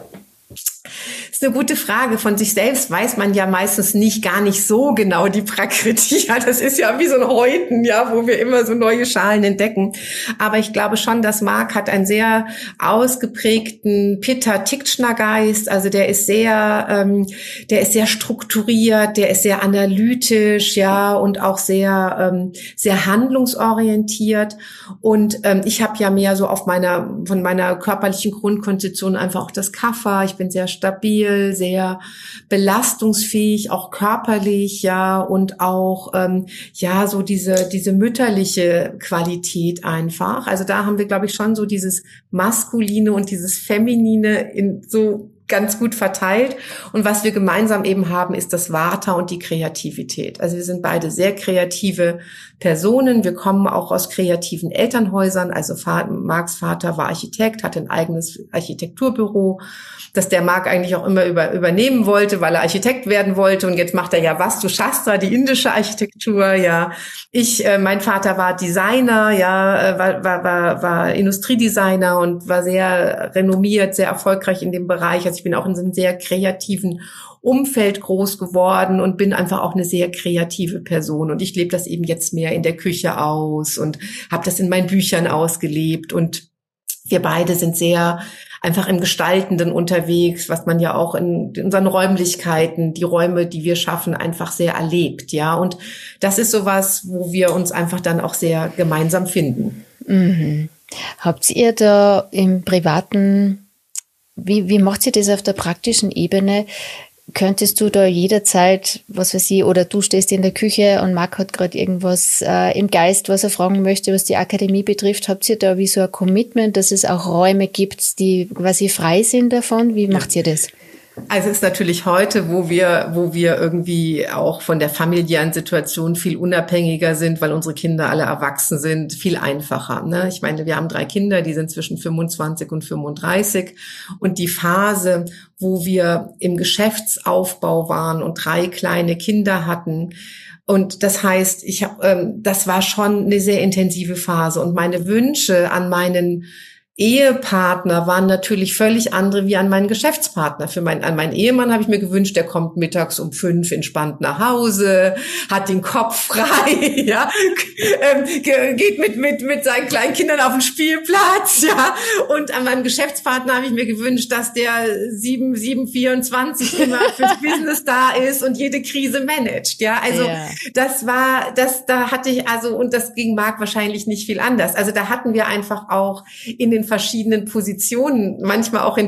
S2: Das ist eine gute Frage. Von sich selbst weiß man ja meistens nicht, gar nicht so genau die Prakriti. Ja, das ist ja wie so ein Häuten, ja, wo wir immer so neue Schalen entdecken. Aber ich glaube schon, dass Marc hat einen sehr ausgeprägten Pitta-Tiktschner-Geist. Also der ist sehr, ähm, der ist sehr strukturiert, der ist sehr analytisch, ja, und auch sehr, ähm, sehr handlungsorientiert. Und ähm, ich habe ja mehr so auf meiner, von meiner körperlichen Grundkonstitution einfach auch das Kapha. Ich bin sehr stabil, sehr belastungsfähig, auch körperlich, ja, und auch, ähm, ja, so diese, diese mütterliche Qualität einfach. Also da haben wir, glaube ich, schon so dieses Maskuline und dieses Feminine in so ganz gut verteilt. Und was wir gemeinsam eben haben, ist das Vata und die Kreativität. Also wir sind beide sehr kreative Personen. Wir kommen auch aus kreativen Elternhäusern. Also Marcs Vater war Architekt, hatte ein eigenes Architekturbüro, das der Marc eigentlich auch immer über, übernehmen wollte, weil er Architekt werden wollte. Und jetzt macht er ja Vastu Shastra, die indische Architektur, ja. Ich, äh, mein Vater war Designer, ja, war, war, war, war Industriedesigner und war sehr renommiert, sehr erfolgreich in dem Bereich. Also ich bin auch in so einem sehr kreativen Umfeld groß geworden und bin einfach auch eine sehr kreative Person. Und ich lebe das eben jetzt mehr in der Küche aus und habe das in meinen Büchern ausgelebt. Und wir beide sind sehr einfach im Gestaltenden unterwegs, was man ja auch in unseren Räumlichkeiten, die Räume, die wir schaffen, einfach sehr erlebt, ja. Und das ist sowas, wo wir uns einfach dann auch sehr gemeinsam finden.
S1: Mhm. Habt ihr da im Privaten, wie, wie macht ihr das auf der praktischen Ebene? Könntest du da jederzeit, was weiß ich, oder du stehst in der Küche und Marc hat gerade irgendwas äh, im Geist, was er fragen möchte, was die Akademie betrifft. Habt ihr da wie so ein Commitment, dass es auch Räume gibt, die quasi frei sind davon? Wie macht ihr das?
S2: Also es ist natürlich heute, wo wir, wo wir irgendwie auch von der familiären Situation viel unabhängiger sind, weil unsere Kinder alle erwachsen sind, viel einfacher, ne? Ich meine, wir haben drei Kinder, die sind zwischen fünfundzwanzig und fünfunddreißig und die Phase, wo wir im Geschäftsaufbau waren und drei kleine Kinder hatten, und das heißt, ich hab, ähm, das war schon eine sehr intensive Phase und meine Wünsche an meinen Ehepartner waren natürlich völlig andere wie an meinen Geschäftspartner. Für meinen, an meinen Ehemann habe ich mir gewünscht, der kommt mittags um fünf entspannt nach Hause, hat den Kopf frei, ja, ähm, geht mit, mit, mit seinen kleinen Kindern auf den Spielplatz, ja. Und an meinem Geschäftspartner habe ich mir gewünscht, dass der sieben, sieben, vierundzwanzig immer fürs Business da ist und jede Krise managt, ja. Also, ja. das war, das, da hatte ich, also, und das ging Marc wahrscheinlich nicht viel anders. Also, da hatten wir einfach auch in den verschiedenen Positionen, manchmal auch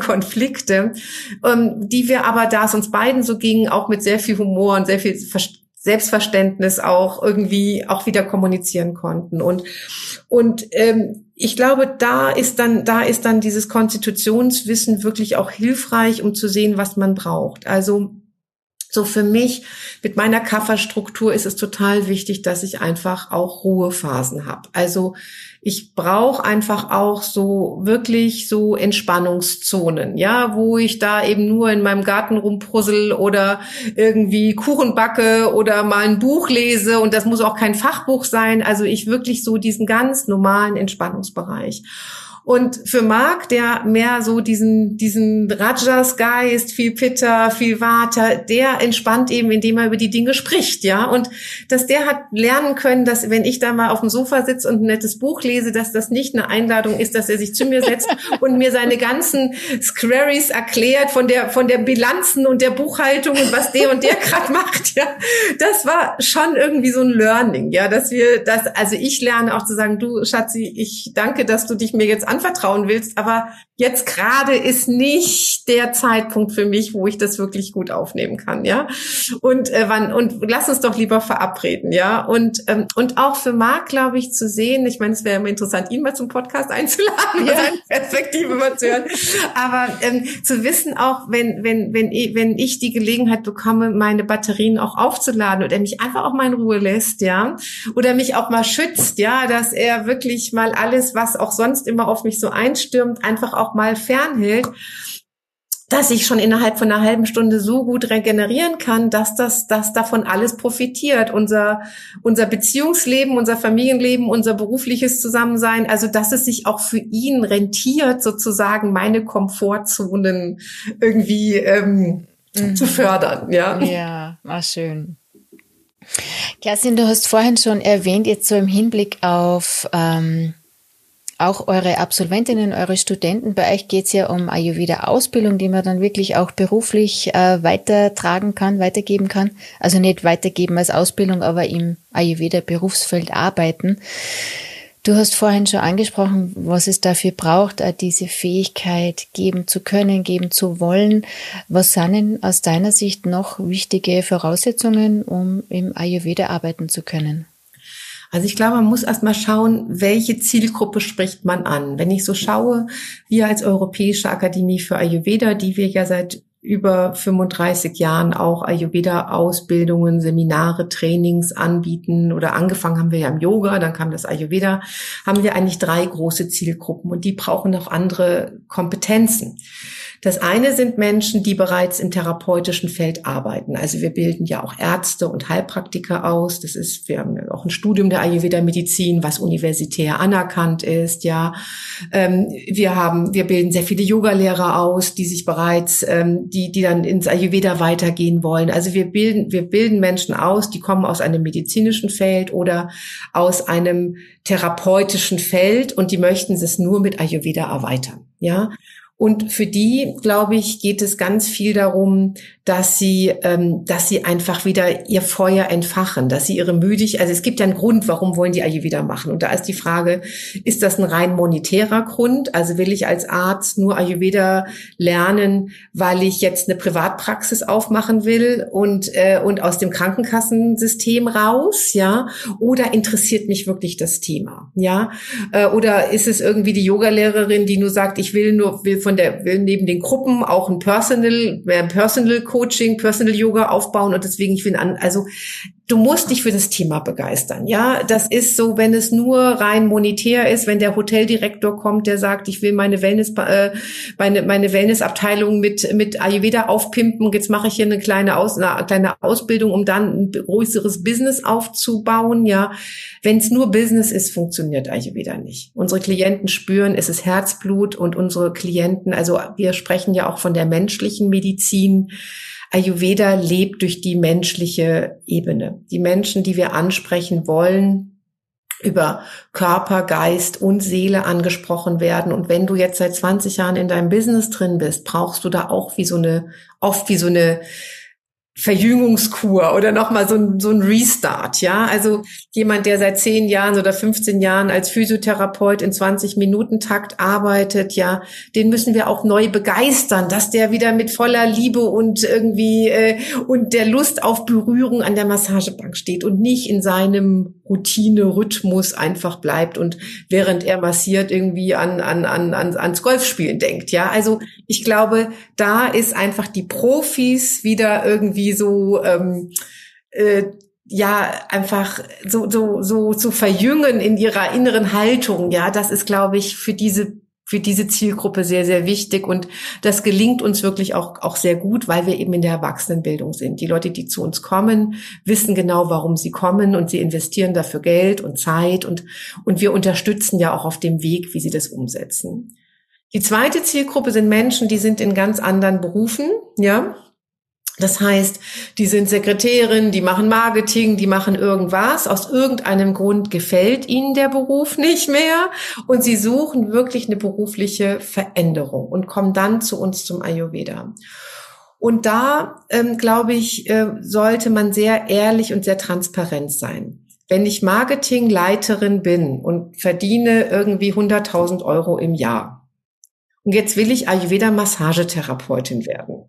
S2: Interessenkonflikte, ähm, die wir aber, da es uns beiden so ging, auch mit sehr viel Humor und sehr viel Selbstverständnis auch irgendwie auch wieder kommunizieren konnten. Und und ähm, ich glaube, da ist dann da ist dann dieses Konstitutionswissen wirklich auch hilfreich, um zu sehen, was man braucht. Also so für mich mit meiner Kafferstruktur ist es total wichtig, dass ich einfach auch Ruhephasen habe. Also ich brauche einfach auch so wirklich so Entspannungszonen, ja, wo ich da eben nur in meinem Garten rumpuzzle oder irgendwie Kuchen backe oder mal ein Buch lese, und das muss auch kein Fachbuch sein. Also ich wirklich so diesen ganz normalen Entspannungsbereich. Und für Marc, der mehr so diesen diesen Rajas-Geist, viel Pitta, viel Vata, der entspannt eben, indem er über die Dinge spricht, ja. Und dass der hat lernen können, dass wenn ich da mal auf dem Sofa sitze und ein nettes Buch lese, dass das nicht eine Einladung ist, dass er sich zu mir setzt und mir seine ganzen Squaries erklärt von der von der Bilanzen und der Buchhaltung und was der und der gerade macht, ja. Das war schon irgendwie so ein Learning, ja, dass wir das, also ich lerne auch zu sagen, du Schatzi, ich danke, dass du dich mir jetzt an vertrauen willst, aber jetzt gerade ist nicht der Zeitpunkt für mich, wo ich das wirklich gut aufnehmen kann, ja. Und äh, wann und lass uns doch lieber verabreden, ja. Und ähm, und auch für Marc, glaube ich, zu sehen. Ich meine, es wäre immer interessant, ihn mal zum Podcast einzuladen, ja, seine Perspektive mal zu hören. Aber ähm, zu wissen auch, wenn wenn wenn ich, wenn ich die Gelegenheit bekomme, meine Batterien auch aufzuladen und er mich einfach auch mal in Ruhe lässt, ja, oder mich auch mal schützt, ja, dass er wirklich mal alles, was auch sonst immer auf mich so einstürmt, einfach auch mal fernhält, dass ich schon innerhalb von einer halben Stunde so gut regenerieren kann, dass das, dass davon alles profitiert. Unser, unser Beziehungsleben, unser Familienleben, unser berufliches Zusammensein, also dass es sich auch für ihn rentiert, sozusagen meine Komfortzonen irgendwie ähm, mhm. zu fördern. Ja,
S1: ja, war schön. Kerstin, du hast vorhin schon erwähnt, jetzt so im Hinblick auf ähm, auch eure Absolventinnen, eure Studenten, bei euch geht es ja um Ayurveda-Ausbildung, die man dann wirklich auch beruflich äh, weitertragen kann, weitergeben kann. Also nicht weitergeben als Ausbildung, aber im Ayurveda-Berufsfeld arbeiten. Du hast vorhin schon angesprochen, was es dafür braucht, diese Fähigkeit geben zu können, geben zu wollen. Was sind denn aus deiner Sicht noch wichtige Voraussetzungen, um im Ayurveda arbeiten zu können?
S2: Also ich glaube, man muss erst mal schauen, welche Zielgruppe spricht man an. Wenn ich so schaue, wir als Europäische Akademie für Ayurveda, die wir ja seit über fünfunddreißig Jahren auch Ayurveda-Ausbildungen, Seminare, Trainings anbieten, oder angefangen haben wir ja im Yoga, dann kam das Ayurveda, haben wir eigentlich drei große Zielgruppen, und die brauchen noch andere Kompetenzen. Das eine sind Menschen, die bereits im therapeutischen Feld arbeiten. Also wir bilden ja auch Ärzte und Heilpraktiker aus. Das ist, wir haben ja auch ein Studium der Ayurveda-Medizin, was universitär anerkannt ist, ja. Ähm, wir haben, wir bilden sehr viele Yogalehrer aus, die sich bereits, ähm, die, die dann ins Ayurveda weitergehen wollen. Also wir bilden, wir bilden Menschen aus, die kommen aus einem medizinischen Feld oder aus einem therapeutischen Feld, und die möchten es nur mit Ayurveda erweitern, ja. Und für die, glaube ich, geht es ganz viel darum, dass sie, ähm, dass sie einfach wieder ihr Feuer entfachen, dass sie ihre Müdigkeit, also es gibt ja einen Grund, warum wollen die Ayurveda machen. Und da ist die Frage, ist das ein rein monetärer Grund? Also will ich als Arzt nur Ayurveda lernen, weil ich jetzt eine Privatpraxis aufmachen will und, äh, und aus dem Krankenkassensystem raus, ja? Oder interessiert mich wirklich das Thema, ja? Äh, oder ist es irgendwie die Yogalehrerin, die nur sagt, ich will nur, will von der, will neben den Gruppen auch ein Personal, ein Personal Coaching, Personal Yoga aufbauen, und deswegen, ich will an, also du musst dich für das Thema begeistern, ja. Das ist so, wenn es nur rein monetär ist, wenn der Hoteldirektor kommt, der sagt, ich will meine Wellness, äh, meine, meine Wellnessabteilung mit, mit Ayurveda aufpimpen, jetzt mache ich hier eine kleine Aus, eine kleine Ausbildung, um dann ein größeres Business aufzubauen, ja. Wenn es nur Business ist, funktioniert Ayurveda nicht. Unsere Klienten spüren, es ist Herzblut, und unsere Klienten, also wir sprechen ja auch von der menschlichen Medizin. Ayurveda lebt durch die menschliche Ebene. Die Menschen, die wir ansprechen wollen, über Körper, Geist und Seele angesprochen werden. Und wenn du jetzt seit zwanzig Jahren in deinem Business drin bist, brauchst du da auch wie so eine, oft wie so eine, Verjüngungskur oder nochmal so ein, so ein Restart, ja. Also jemand, der seit zehn Jahren oder fünfzehn Jahren als Physiotherapeut in zwanzig-Minuten-Takt arbeitet, ja, den müssen wir auch neu begeistern, dass der wieder mit voller Liebe und irgendwie äh, und der Lust auf Berührung an der Massagebank steht und nicht in seinem Routine-Rhythmus einfach bleibt und während er massiert irgendwie an, an, an, an, ans Golfspielen denkt, ja. Also ich glaube, da ist einfach die Profis wieder irgendwie so, ähm, äh, ja, einfach so, so, so zu verjüngen in ihrer inneren Haltung, ja, das ist, glaube ich, für diese, für diese Zielgruppe sehr, sehr wichtig und das gelingt uns wirklich auch, auch sehr gut, weil wir eben in der Erwachsenenbildung sind. Die Leute, die zu uns kommen, wissen genau, warum sie kommen und sie investieren dafür Geld und Zeit und, und wir unterstützen ja auch auf dem Weg, wie sie das umsetzen. Die zweite Zielgruppe sind Menschen, die sind in ganz anderen Berufen, ja. Das heißt, die sind Sekretärin, die machen Marketing, die machen irgendwas. Aus irgendeinem Grund gefällt ihnen der Beruf nicht mehr und sie suchen wirklich eine berufliche Veränderung und kommen dann zu uns zum Ayurveda. Und da, ähm, glaube ich, äh, sollte man sehr ehrlich und sehr transparent sein. Wenn ich Marketingleiterin bin und verdiene irgendwie hunderttausend Euro im Jahr und jetzt will ich Ayurveda-Massagetherapeutin werden,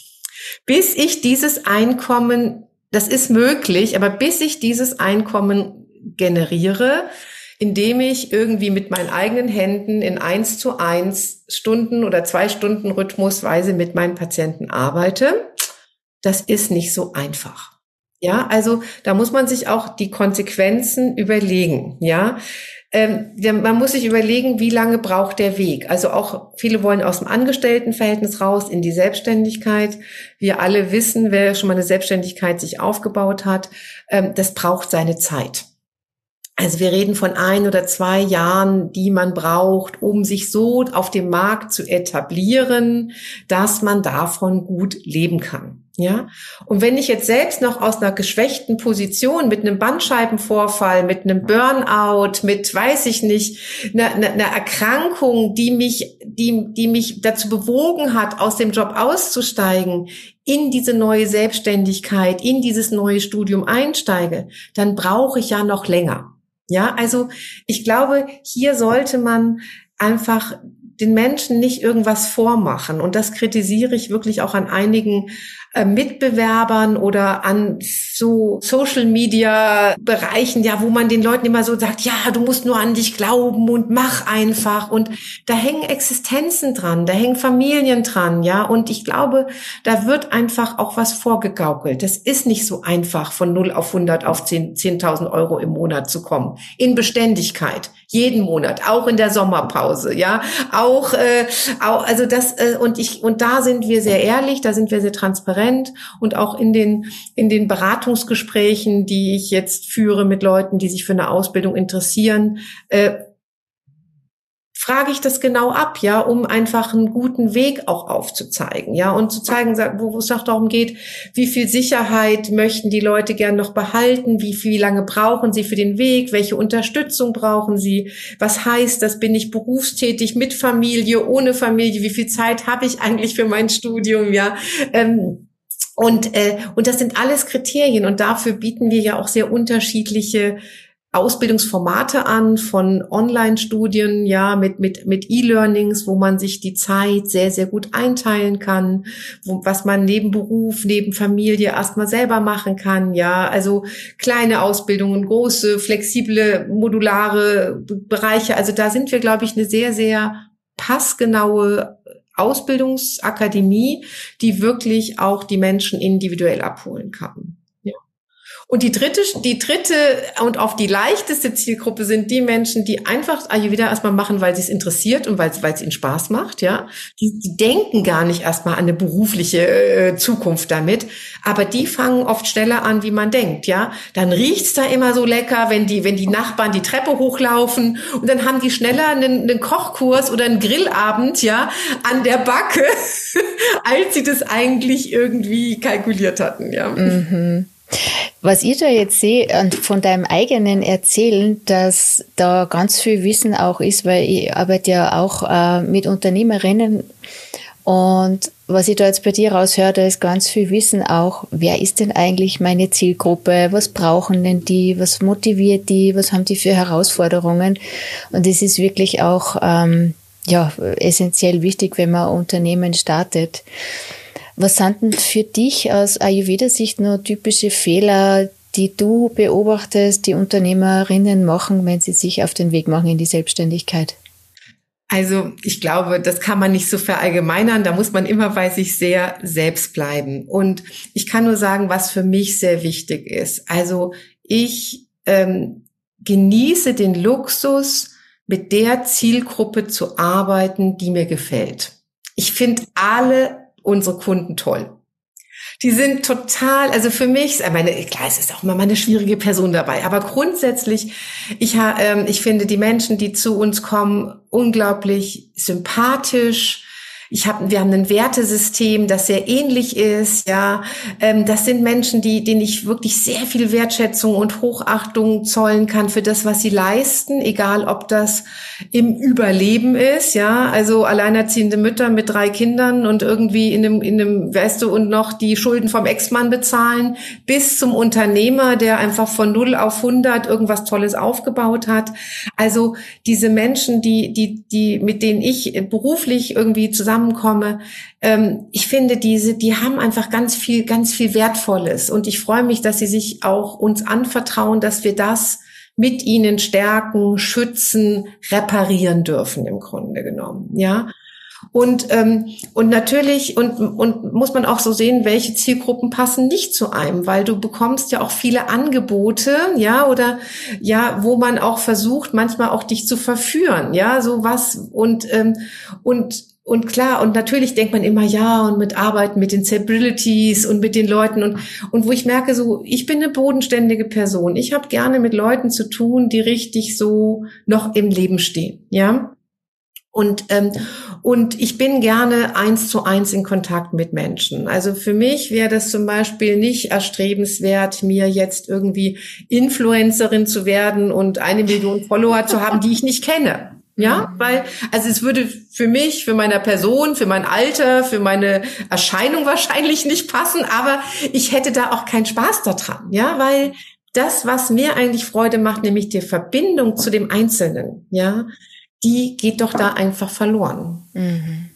S2: bis ich dieses Einkommen, das ist möglich, aber bis ich dieses Einkommen generiere, indem ich irgendwie mit meinen eigenen Händen in eins zu eins Stunden oder zwei Stunden Rhythmusweise mit meinen Patienten arbeite, das ist nicht so einfach. Ja, also da muss man sich auch die Konsequenzen überlegen, ja. Ähm, man muss sich überlegen, wie lange braucht der Weg. Also auch viele wollen aus dem Angestelltenverhältnis raus in die Selbstständigkeit. Wir alle wissen, wer schon mal eine Selbstständigkeit sich aufgebaut hat, ähm, das braucht seine Zeit. Also wir reden von ein oder zwei Jahren, die man braucht, um sich so auf dem Markt zu etablieren, dass man davon gut leben kann. Ja, und wenn ich jetzt selbst noch aus einer geschwächten Position mit einem Bandscheibenvorfall, mit einem Burnout, mit, weiß ich nicht, einer, einer Erkrankung, die mich, die, die mich dazu bewogen hat, aus dem Job auszusteigen, in diese neue Selbstständigkeit, in dieses neue Studium einsteige, dann brauche ich ja noch länger. Ja, also ich glaube, hier sollte man einfach den Menschen nicht irgendwas vormachen. Und das kritisiere ich wirklich auch an einigen äh, Mitbewerbern oder an so Social-Media-Bereichen, ja, wo man den Leuten immer so sagt, ja, du musst nur an dich glauben und mach einfach. Und da hängen Existenzen dran, da hängen Familien dran, ja. Und ich glaube, da wird einfach auch was vorgegaukelt. Das ist nicht so einfach, von null auf hundert auf zehntausend Euro im Monat zu kommen. In Beständigkeit. Jeden Monat, auch in der Sommerpause, ja, auch, äh, auch also das äh, und ich und da sind wir sehr ehrlich, da sind wir sehr transparent und auch in den in den Beratungsgesprächen, die ich jetzt führe mit Leuten, die sich für eine Ausbildung interessieren, äh, frage ich das genau ab, ja, um einfach einen guten Weg auch aufzuzeigen, ja, und zu zeigen, wo, wo es auch darum geht, wie viel Sicherheit möchten die Leute gern noch behalten, wie viel wie lange brauchen sie für den Weg, welche Unterstützung brauchen sie, was heißt das, bin ich berufstätig mit Familie, ohne Familie, wie viel Zeit habe ich eigentlich für mein Studium, ja, ähm, und äh, und das sind alles Kriterien und dafür bieten wir ja auch sehr unterschiedliche Ausbildungsformate an, von Online-Studien, ja, mit, mit, mit E-Learnings, wo man sich die Zeit sehr, sehr gut einteilen kann, wo, was man neben Beruf, neben Familie erstmal selber machen kann, ja, also kleine Ausbildungen, große, flexible, modulare Bereiche, also da sind wir, glaube ich, eine sehr, sehr passgenaue Ausbildungsakademie, die wirklich auch die Menschen individuell abholen kann. Und die dritte, die dritte und auf die leichteste Zielgruppe sind die Menschen, die einfach Ayurveda erstmal machen, weil sie es interessiert und weil es, weil es ihnen Spaß macht, ja. Die, die denken gar nicht erstmal an eine berufliche äh, Zukunft damit, aber die fangen oft schneller an, wie man denkt, ja. Dann riecht's da immer so lecker, wenn die, wenn die Nachbarn die Treppe hochlaufen und dann haben die schneller einen, einen Kochkurs oder einen Grillabend, ja, an der Backe, als sie das eigentlich irgendwie kalkuliert hatten, ja.
S1: Mhm. Was ich da jetzt sehe und von deinem eigenen Erzählen, dass da ganz viel Wissen auch ist, weil ich arbeite ja auch äh, mit Unternehmerinnen Und was ich da jetzt bei dir raushöre, da ist ganz viel Wissen auch, wer ist denn eigentlich meine Zielgruppe, was brauchen denn die, was motiviert die, was haben die für Herausforderungen. Und das ist wirklich auch ähm, ja essentiell wichtig, wenn man ein Unternehmen startet. Was sind denn für dich aus Ayurveda-Sicht nur typische Fehler, die du beobachtest, die Unternehmerinnen machen, wenn sie sich auf den Weg machen in die Selbstständigkeit?
S2: Also ich glaube, das kann man nicht so verallgemeinern. Da muss man immer bei sich sehr selbst bleiben. Und ich kann nur sagen, was für mich sehr wichtig ist. Also ich ähm, genieße den Luxus, mit der Zielgruppe zu arbeiten, die mir gefällt. Ich finde alle unsere Kunden toll. Die sind total, also für mich, ich meine, klar, es ist auch immer mal eine schwierige Person dabei, aber grundsätzlich, ich, ähm, ich finde die Menschen, die zu uns kommen, unglaublich sympathisch. Ich hab, wir haben ein Wertesystem, das sehr ähnlich ist, ja. Ähm, das sind Menschen, die, denen ich wirklich sehr viel Wertschätzung und Hochachtung zollen kann für das, was sie leisten, egal ob das im Überleben ist, ja. Also alleinerziehende Mütter mit drei Kindern und irgendwie in einem, in einem, weißt du, und noch die Schulden vom Ex-Mann bezahlen, bis zum Unternehmer, der einfach von null auf hundert irgendwas Tolles aufgebaut hat. Also diese Menschen, die, die, die, mit denen ich beruflich irgendwie zusammen komme, ähm, ich finde, diese, die haben einfach ganz viel, ganz viel Wertvolles. Und ich freue mich, dass sie sich auch uns anvertrauen, dass wir das mit ihnen stärken, schützen, reparieren dürfen im Grunde genommen, ja. Und ähm, und natürlich und und muss man auch so sehen, welche Zielgruppen passen nicht zu einem, weil du bekommst ja auch viele Angebote, ja, oder ja, wo man auch versucht, manchmal auch dich zu verführen, ja, so was und ähm, und Und klar, und natürlich denkt man immer, ja, und mit Arbeiten, mit den Celebrities und mit den Leuten und und wo ich merke, so, ich bin eine bodenständige Person. Ich habe gerne mit Leuten zu tun, die richtig so noch im Leben stehen, ja. Und ähm, und ich bin gerne eins zu eins in Kontakt mit Menschen. Also für mich wäre das zum Beispiel nicht erstrebenswert, mir jetzt irgendwie Influencerin zu werden und eine Million Follower zu haben, die ich nicht kenne. Ja, weil, also es würde für mich, für meine Person, für mein Alter, für meine Erscheinung wahrscheinlich nicht passen, aber ich hätte da auch keinen Spaß daran, ja, weil das, was mir eigentlich Freude macht, nämlich die Verbindung zu dem Einzelnen, ja, die geht doch da einfach verloren.
S1: Mhm.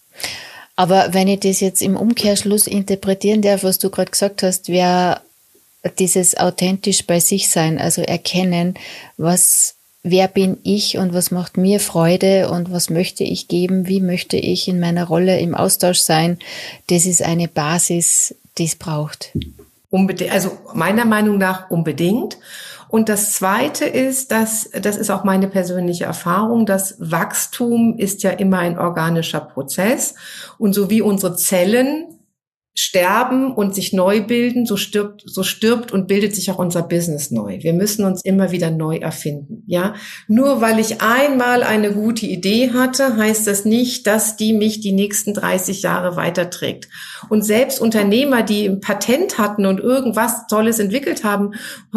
S1: Aber wenn ich das jetzt im Umkehrschluss interpretieren darf, was du gerade gesagt hast, wäre dieses authentisch bei sich sein, also erkennen, was wer bin ich und was macht mir Freude und was möchte ich geben, wie möchte ich in meiner Rolle im Austausch sein, das ist eine Basis, die es braucht.
S2: Unbedingt, also meiner Meinung nach unbedingt. Und das Zweite ist, dass, das ist auch meine persönliche Erfahrung, dass Wachstum ist ja immer ein organischer Prozess. Und so wie unsere Zellen sterben und sich neu bilden, so stirbt, so stirbt und bildet sich auch unser Business neu. Wir müssen uns immer wieder neu erfinden, ja. Nur weil ich einmal eine gute Idee hatte, heißt das nicht, dass die mich die nächsten dreißig Jahre weiterträgt. Und selbst Unternehmer, die ein Patent hatten und irgendwas Tolles entwickelt haben,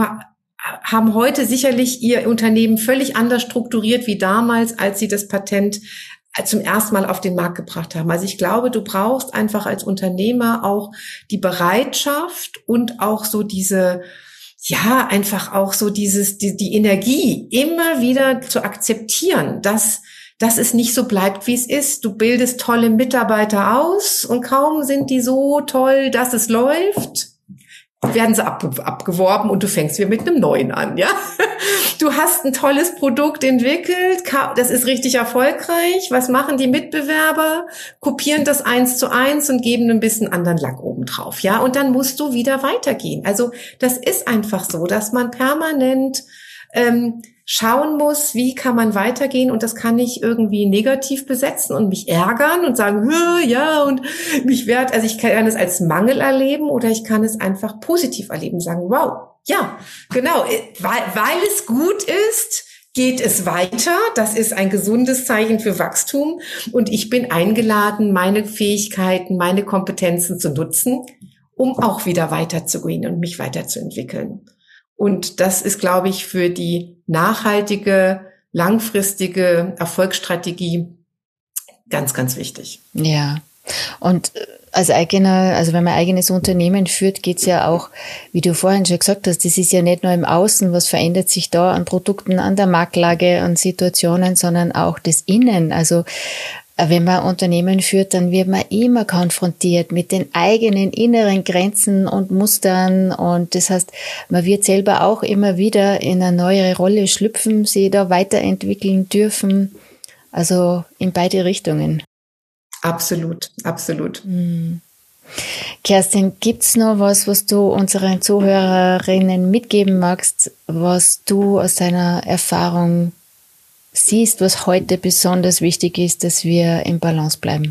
S2: haben heute sicherlich ihr Unternehmen völlig anders strukturiert wie damals, als sie das Patent zum ersten Mal auf den Markt gebracht haben. Also ich glaube, du brauchst einfach als Unternehmer auch die Bereitschaft und auch so diese, ja, einfach auch so dieses, die, die Energie immer wieder zu akzeptieren, dass, dass es nicht so bleibt, wie es ist. Du bildest tolle Mitarbeiter aus und kaum sind die so toll, dass es läuft, werden sie ab, abgeworben und du fängst wieder mit einem neuen an, ja. Du hast ein tolles Produkt entwickelt, das ist richtig erfolgreich. Was machen die Mitbewerber? Kopieren das eins zu eins und geben ein bisschen anderen Lack oben drauf, ja. Und dann musst du wieder weitergehen. Also das ist einfach so, dass man permanent ähm, schauen muss, wie kann man weitergehen, und das kann ich irgendwie negativ besetzen und mich ärgern und sagen, ja, und mich wert, also ich kann es als Mangel erleben oder ich kann es einfach positiv erleben, sagen, wow, ja, genau, weil, weil es gut ist, geht es weiter. Das ist ein gesundes Zeichen für Wachstum und ich bin eingeladen, meine Fähigkeiten, meine Kompetenzen zu nutzen, um auch wieder weiterzugehen und mich weiterzuentwickeln. Und das ist, glaube ich, für die nachhaltige, langfristige Erfolgsstrategie ganz, ganz wichtig.
S1: Ja, Und als eigener, also wenn man ein eigenes Unternehmen führt, geht's ja auch, wie du vorhin schon gesagt hast, das ist ja nicht nur im Außen, was verändert sich da an Produkten, an der Marktlage, an Situationen, sondern auch das Innen. Also wenn man ein Unternehmen führt, dann wird man immer konfrontiert mit den eigenen inneren Grenzen und Mustern. Und das heißt, man wird selber auch immer wieder in eine neue Rolle schlüpfen, sich da weiterentwickeln dürfen. Also in beide Richtungen.
S2: Absolut, absolut.
S1: Hm. Kerstin, gibt's noch was, was du unseren Zuhörerinnen mitgeben magst, was du aus deiner Erfahrung siehst, was heute besonders wichtig ist, dass wir im Balance bleiben?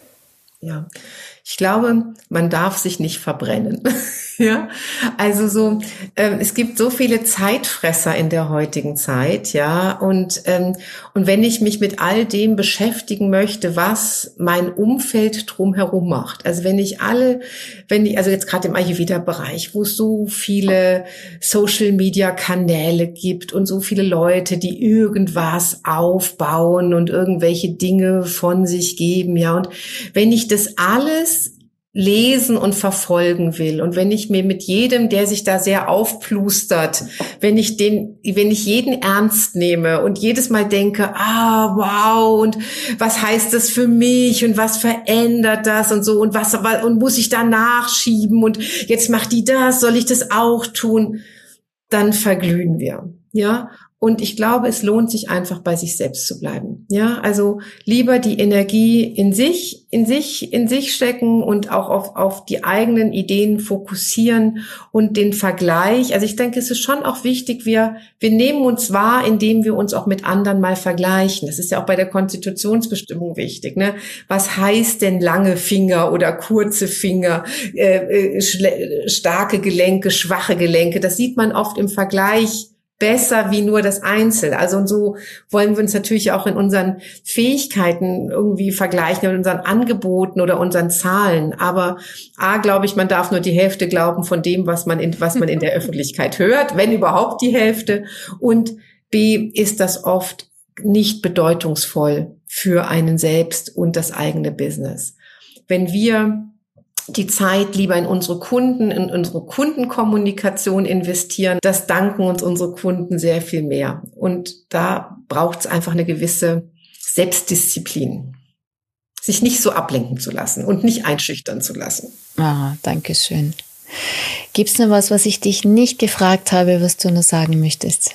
S2: Ja, ich glaube, man darf sich nicht verbrennen. Ja, also so, ähm, es gibt so viele Zeitfresser in der heutigen Zeit, ja, und ähm, und wenn ich mich mit all dem beschäftigen möchte, was mein Umfeld drumherum macht, also wenn ich alle, wenn ich, also jetzt gerade im Ayurveda-Bereich, wo es so viele Social-Media-Kanäle gibt und so viele Leute, die irgendwas aufbauen und irgendwelche Dinge von sich geben, ja, und wenn ich das alles lesen und verfolgen will und wenn ich mir mit jedem, der sich da sehr aufplustert, wenn ich den, wenn ich jeden ernst nehme und jedes Mal denke, ah, wow, und was heißt das für mich und was verändert das und so und was, und muss ich da nachschieben und jetzt macht die das, soll ich das auch tun? Dann verglühen wir, ja. Und ich glaube, es lohnt sich einfach, bei sich selbst zu bleiben. Ja, also lieber die Energie in sich, in sich, in sich stecken und auch auf, auf die eigenen Ideen fokussieren und den Vergleich. Also ich denke, es ist schon auch wichtig, wir, wir nehmen uns wahr, indem wir uns auch mit anderen mal vergleichen. Das ist ja auch bei der Konstitutionsbestimmung wichtig, ne? Was heißt denn lange Finger oder kurze Finger, äh, äh, starke Gelenke, schwache Gelenke? Das sieht man oft im Vergleich besser wie nur das Einzel. Also und so wollen wir uns natürlich auch in unseren Fähigkeiten irgendwie vergleichen, in unseren Angeboten oder unseren Zahlen. Aber A, glaube ich, man darf nur die Hälfte glauben von dem, was man in, was man in der Öffentlichkeit hört, wenn überhaupt die Hälfte. Und B, ist das oft nicht bedeutungsvoll für einen selbst und das eigene Business. Wenn wir die Zeit lieber in unsere Kunden, in unsere Kundenkommunikation investieren, das danken uns unsere Kunden sehr viel mehr. Und da braucht es einfach eine gewisse Selbstdisziplin, sich nicht so ablenken zu lassen und nicht einschüchtern zu lassen.
S1: Ah, danke schön. Gibt's noch was, was ich dich nicht gefragt habe, was du noch sagen möchtest?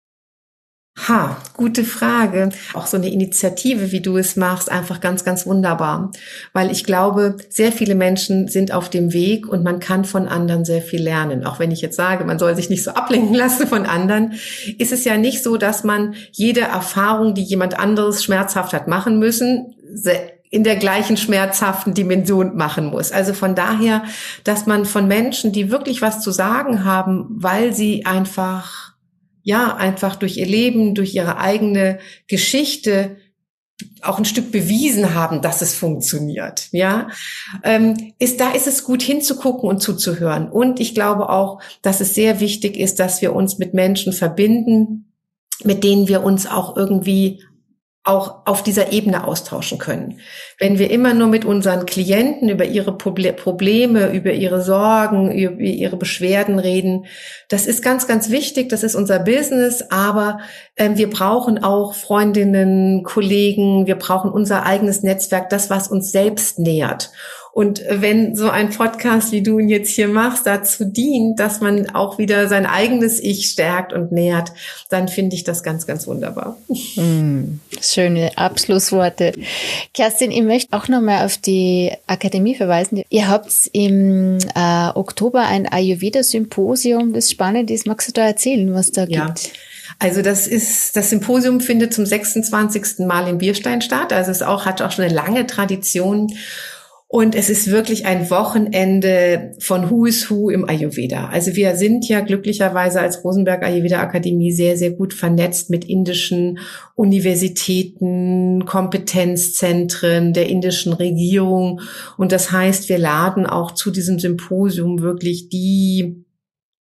S2: Ha, gute Frage. Auch so eine Initiative, wie du es machst, einfach ganz, ganz wunderbar. Weil ich glaube, sehr viele Menschen sind auf dem Weg und man kann von anderen sehr viel lernen. Auch wenn ich jetzt sage, man soll sich nicht so ablenken lassen von anderen, ist es ja nicht so, dass man jede Erfahrung, die jemand anderes schmerzhaft hat machen müssen, in der gleichen schmerzhaften Dimension machen muss. Also von daher, dass man von Menschen, die wirklich was zu sagen haben, weil sie einfach ja, einfach durch ihr Leben, durch ihre eigene Geschichte auch ein Stück bewiesen haben, dass es funktioniert, ja, ähm, ist, da ist es gut hinzugucken und zuzuhören. Und ich glaube auch, dass es sehr wichtig ist, dass wir uns mit Menschen verbinden, mit denen wir uns auch irgendwie auch auf dieser Ebene austauschen können. Wenn wir immer nur mit unseren Klienten über ihre Probleme, über ihre Sorgen, über ihre Beschwerden reden, das ist ganz, ganz wichtig, das ist unser Business, aber äh, wir brauchen auch Freundinnen, Kollegen, wir brauchen unser eigenes Netzwerk, das, was uns selbst nähert. Und wenn so ein Podcast, wie du ihn jetzt hier machst, dazu dient, dass man auch wieder sein eigenes Ich stärkt und nährt, dann finde ich das ganz, ganz wunderbar.
S1: Mm, schöne Abschlussworte. Kerstin, ich möchte auch nochmal auf die Akademie verweisen. Ihr habt im äh, Oktober ein Ayurveda-Symposium, das spannend ist. Magst du da erzählen, was da
S2: ja.
S1: gibt?
S2: Also das ist, das Symposium findet zum sechsundzwanzigsten Mal in Bierstein statt. Also es auch, hat auch schon eine lange Tradition. Und es ist wirklich ein Wochenende von Who is Who im Ayurveda. Also wir sind ja glücklicherweise als Rosenberg Ayurveda Akademie sehr, sehr gut vernetzt mit indischen Universitäten, Kompetenzzentren der indischen Regierung. Und das heißt, wir laden auch zu diesem Symposium wirklich die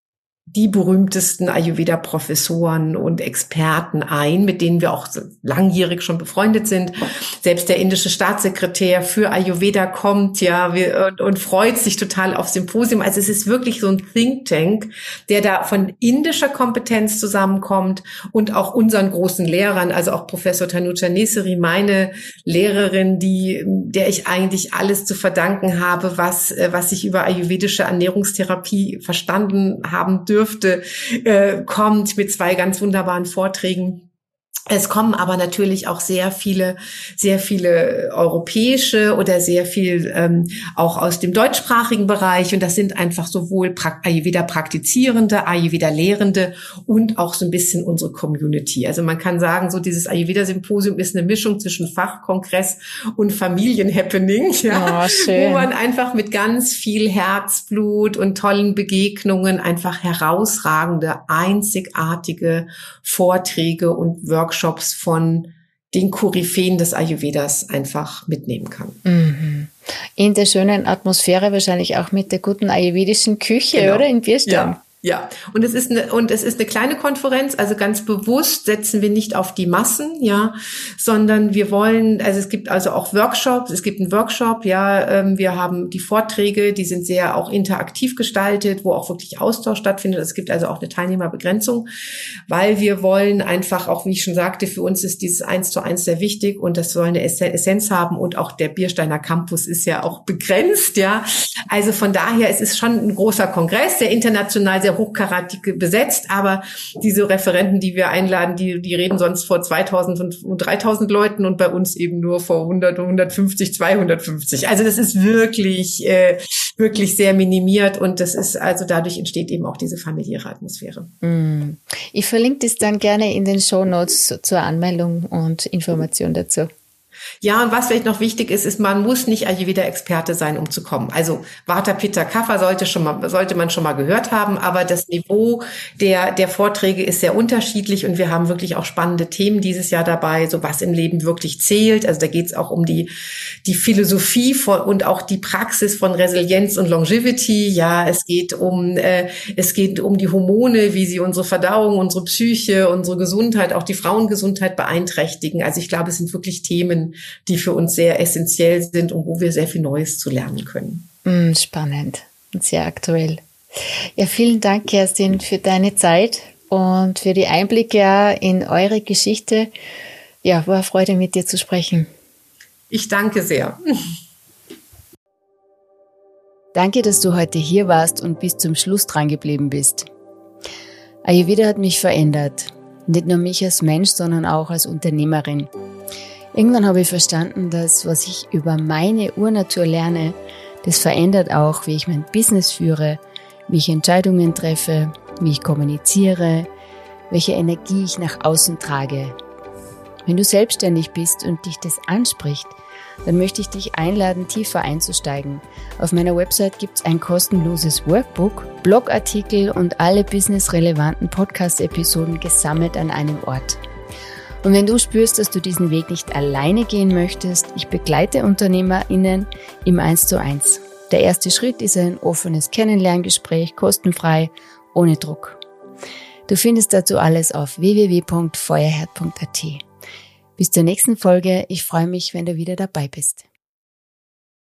S2: die berühmtesten Ayurveda-Professoren und Experten ein, mit denen wir auch langjährig schon befreundet sind. Selbst der indische Staatssekretär für Ayurveda kommt, ja, wir, und, und freut sich total auf Symposium. Also es ist wirklich so ein Think Tank, der da von indischer Kompetenz zusammenkommt und auch unseren großen Lehrern, also auch Professor Tanuja Neseri, meine Lehrerin, die, der ich eigentlich alles zu verdanken habe, was, was ich über ayurvedische Ernährungstherapie verstanden haben dürfte. Dürfte, äh, kommt mit zwei ganz wunderbaren Vorträgen. Es kommen aber natürlich auch sehr viele, sehr viele europäische oder sehr viel ähm, auch aus dem deutschsprachigen Bereich. Und das sind einfach sowohl pra- Ayurveda-Praktizierende, Ayurveda-Lehrende und auch so ein bisschen unsere Community. Also man kann sagen, so dieses Ayurveda-Symposium ist eine Mischung zwischen Fachkongress und Familienhappening, ja,
S1: oh, schön.
S2: Wo man einfach mit ganz viel Herzblut und tollen Begegnungen einfach herausragende, einzigartige Vorträge und Workshops Workshops von den Koryphäen des Ayurvedas einfach mitnehmen kann.
S1: Mhm. In der schönen Atmosphäre wahrscheinlich auch mit der guten ayurvedischen Küche, genau. Oder? In Bierstein.
S2: Ja. Ja, und es ist eine, und es ist eine kleine Konferenz, also ganz bewusst setzen wir nicht auf die Massen, ja, sondern wir wollen, also es gibt also auch Workshops, es gibt einen Workshop, ja, wir haben die Vorträge, die sind sehr auch interaktiv gestaltet, wo auch wirklich Austausch stattfindet. Es gibt also auch eine Teilnehmerbegrenzung, weil wir wollen einfach auch, wie ich schon sagte, für uns ist dieses Eins zu Eins sehr wichtig und das soll eine Essenz haben und auch der Biersteiner Campus ist ja auch begrenzt, ja. Also von daher, es ist schon ein großer Kongress, der international sehr hochkarätig besetzt, aber diese Referenten, die wir einladen, die die reden sonst vor zweitausend und dreitausend Leuten und bei uns eben nur vor hundert, hundertfünfzig, zweihundertfünfzig. Also das ist wirklich äh, wirklich sehr minimiert und das ist also dadurch entsteht eben auch diese familiäre Atmosphäre.
S1: Mm. Ich verlinke das dann gerne in den Shownotes zur Anmeldung und Information dazu.
S2: Ja, und was vielleicht noch wichtig ist, ist, man muss nicht Ayurveda-Experte sein, um zu kommen. Also Vata, Pitta, Kapha sollte schon mal, sollte man schon mal gehört haben, aber das Niveau der, der Vorträge ist sehr unterschiedlich und wir haben wirklich auch spannende Themen dieses Jahr dabei, so was im Leben wirklich zählt. Also da geht es auch um die, die Philosophie von, und auch die Praxis von Resilienz und Longevity. Ja, es geht um, äh, es geht um die Hormone, wie sie unsere Verdauung, unsere Psyche, unsere Gesundheit, auch die Frauengesundheit beeinträchtigen. Also ich glaube, es sind wirklich Themen, die für uns sehr essentiell sind und wo wir sehr viel Neues zu lernen können.
S1: Spannend und sehr aktuell. Ja, vielen Dank, Kerstin, für deine Zeit und für die Einblicke in eure Geschichte. Ja, war eine Freude, mit dir zu sprechen.
S2: Ich danke sehr.
S1: Danke, dass du heute hier warst und bis zum Schluss dran geblieben bist. Ayurveda hat mich verändert. Nicht nur mich als Mensch, sondern auch als Unternehmerin. Irgendwann habe ich verstanden, dass was ich über meine Urnatur lerne, das verändert auch, wie ich mein Business führe, wie ich Entscheidungen treffe, wie ich kommuniziere, welche Energie ich nach außen trage. Wenn du selbstständig bist und dich das anspricht, dann möchte ich dich einladen, tiefer einzusteigen. Auf meiner Website gibt es ein kostenloses Workbook, Blogartikel und alle businessrelevanten Podcast-Episoden gesammelt an einem Ort. Und wenn du spürst, dass du diesen Weg nicht alleine gehen möchtest, ich begleite UnternehmerInnen im eins zu eins. Der erste Schritt ist ein offenes Kennenlerngespräch, kostenfrei, ohne Druck. Du findest dazu alles auf w w w punkt feuerherd punkt a t. Bis zur nächsten Folge. Ich freue mich, wenn du wieder dabei bist.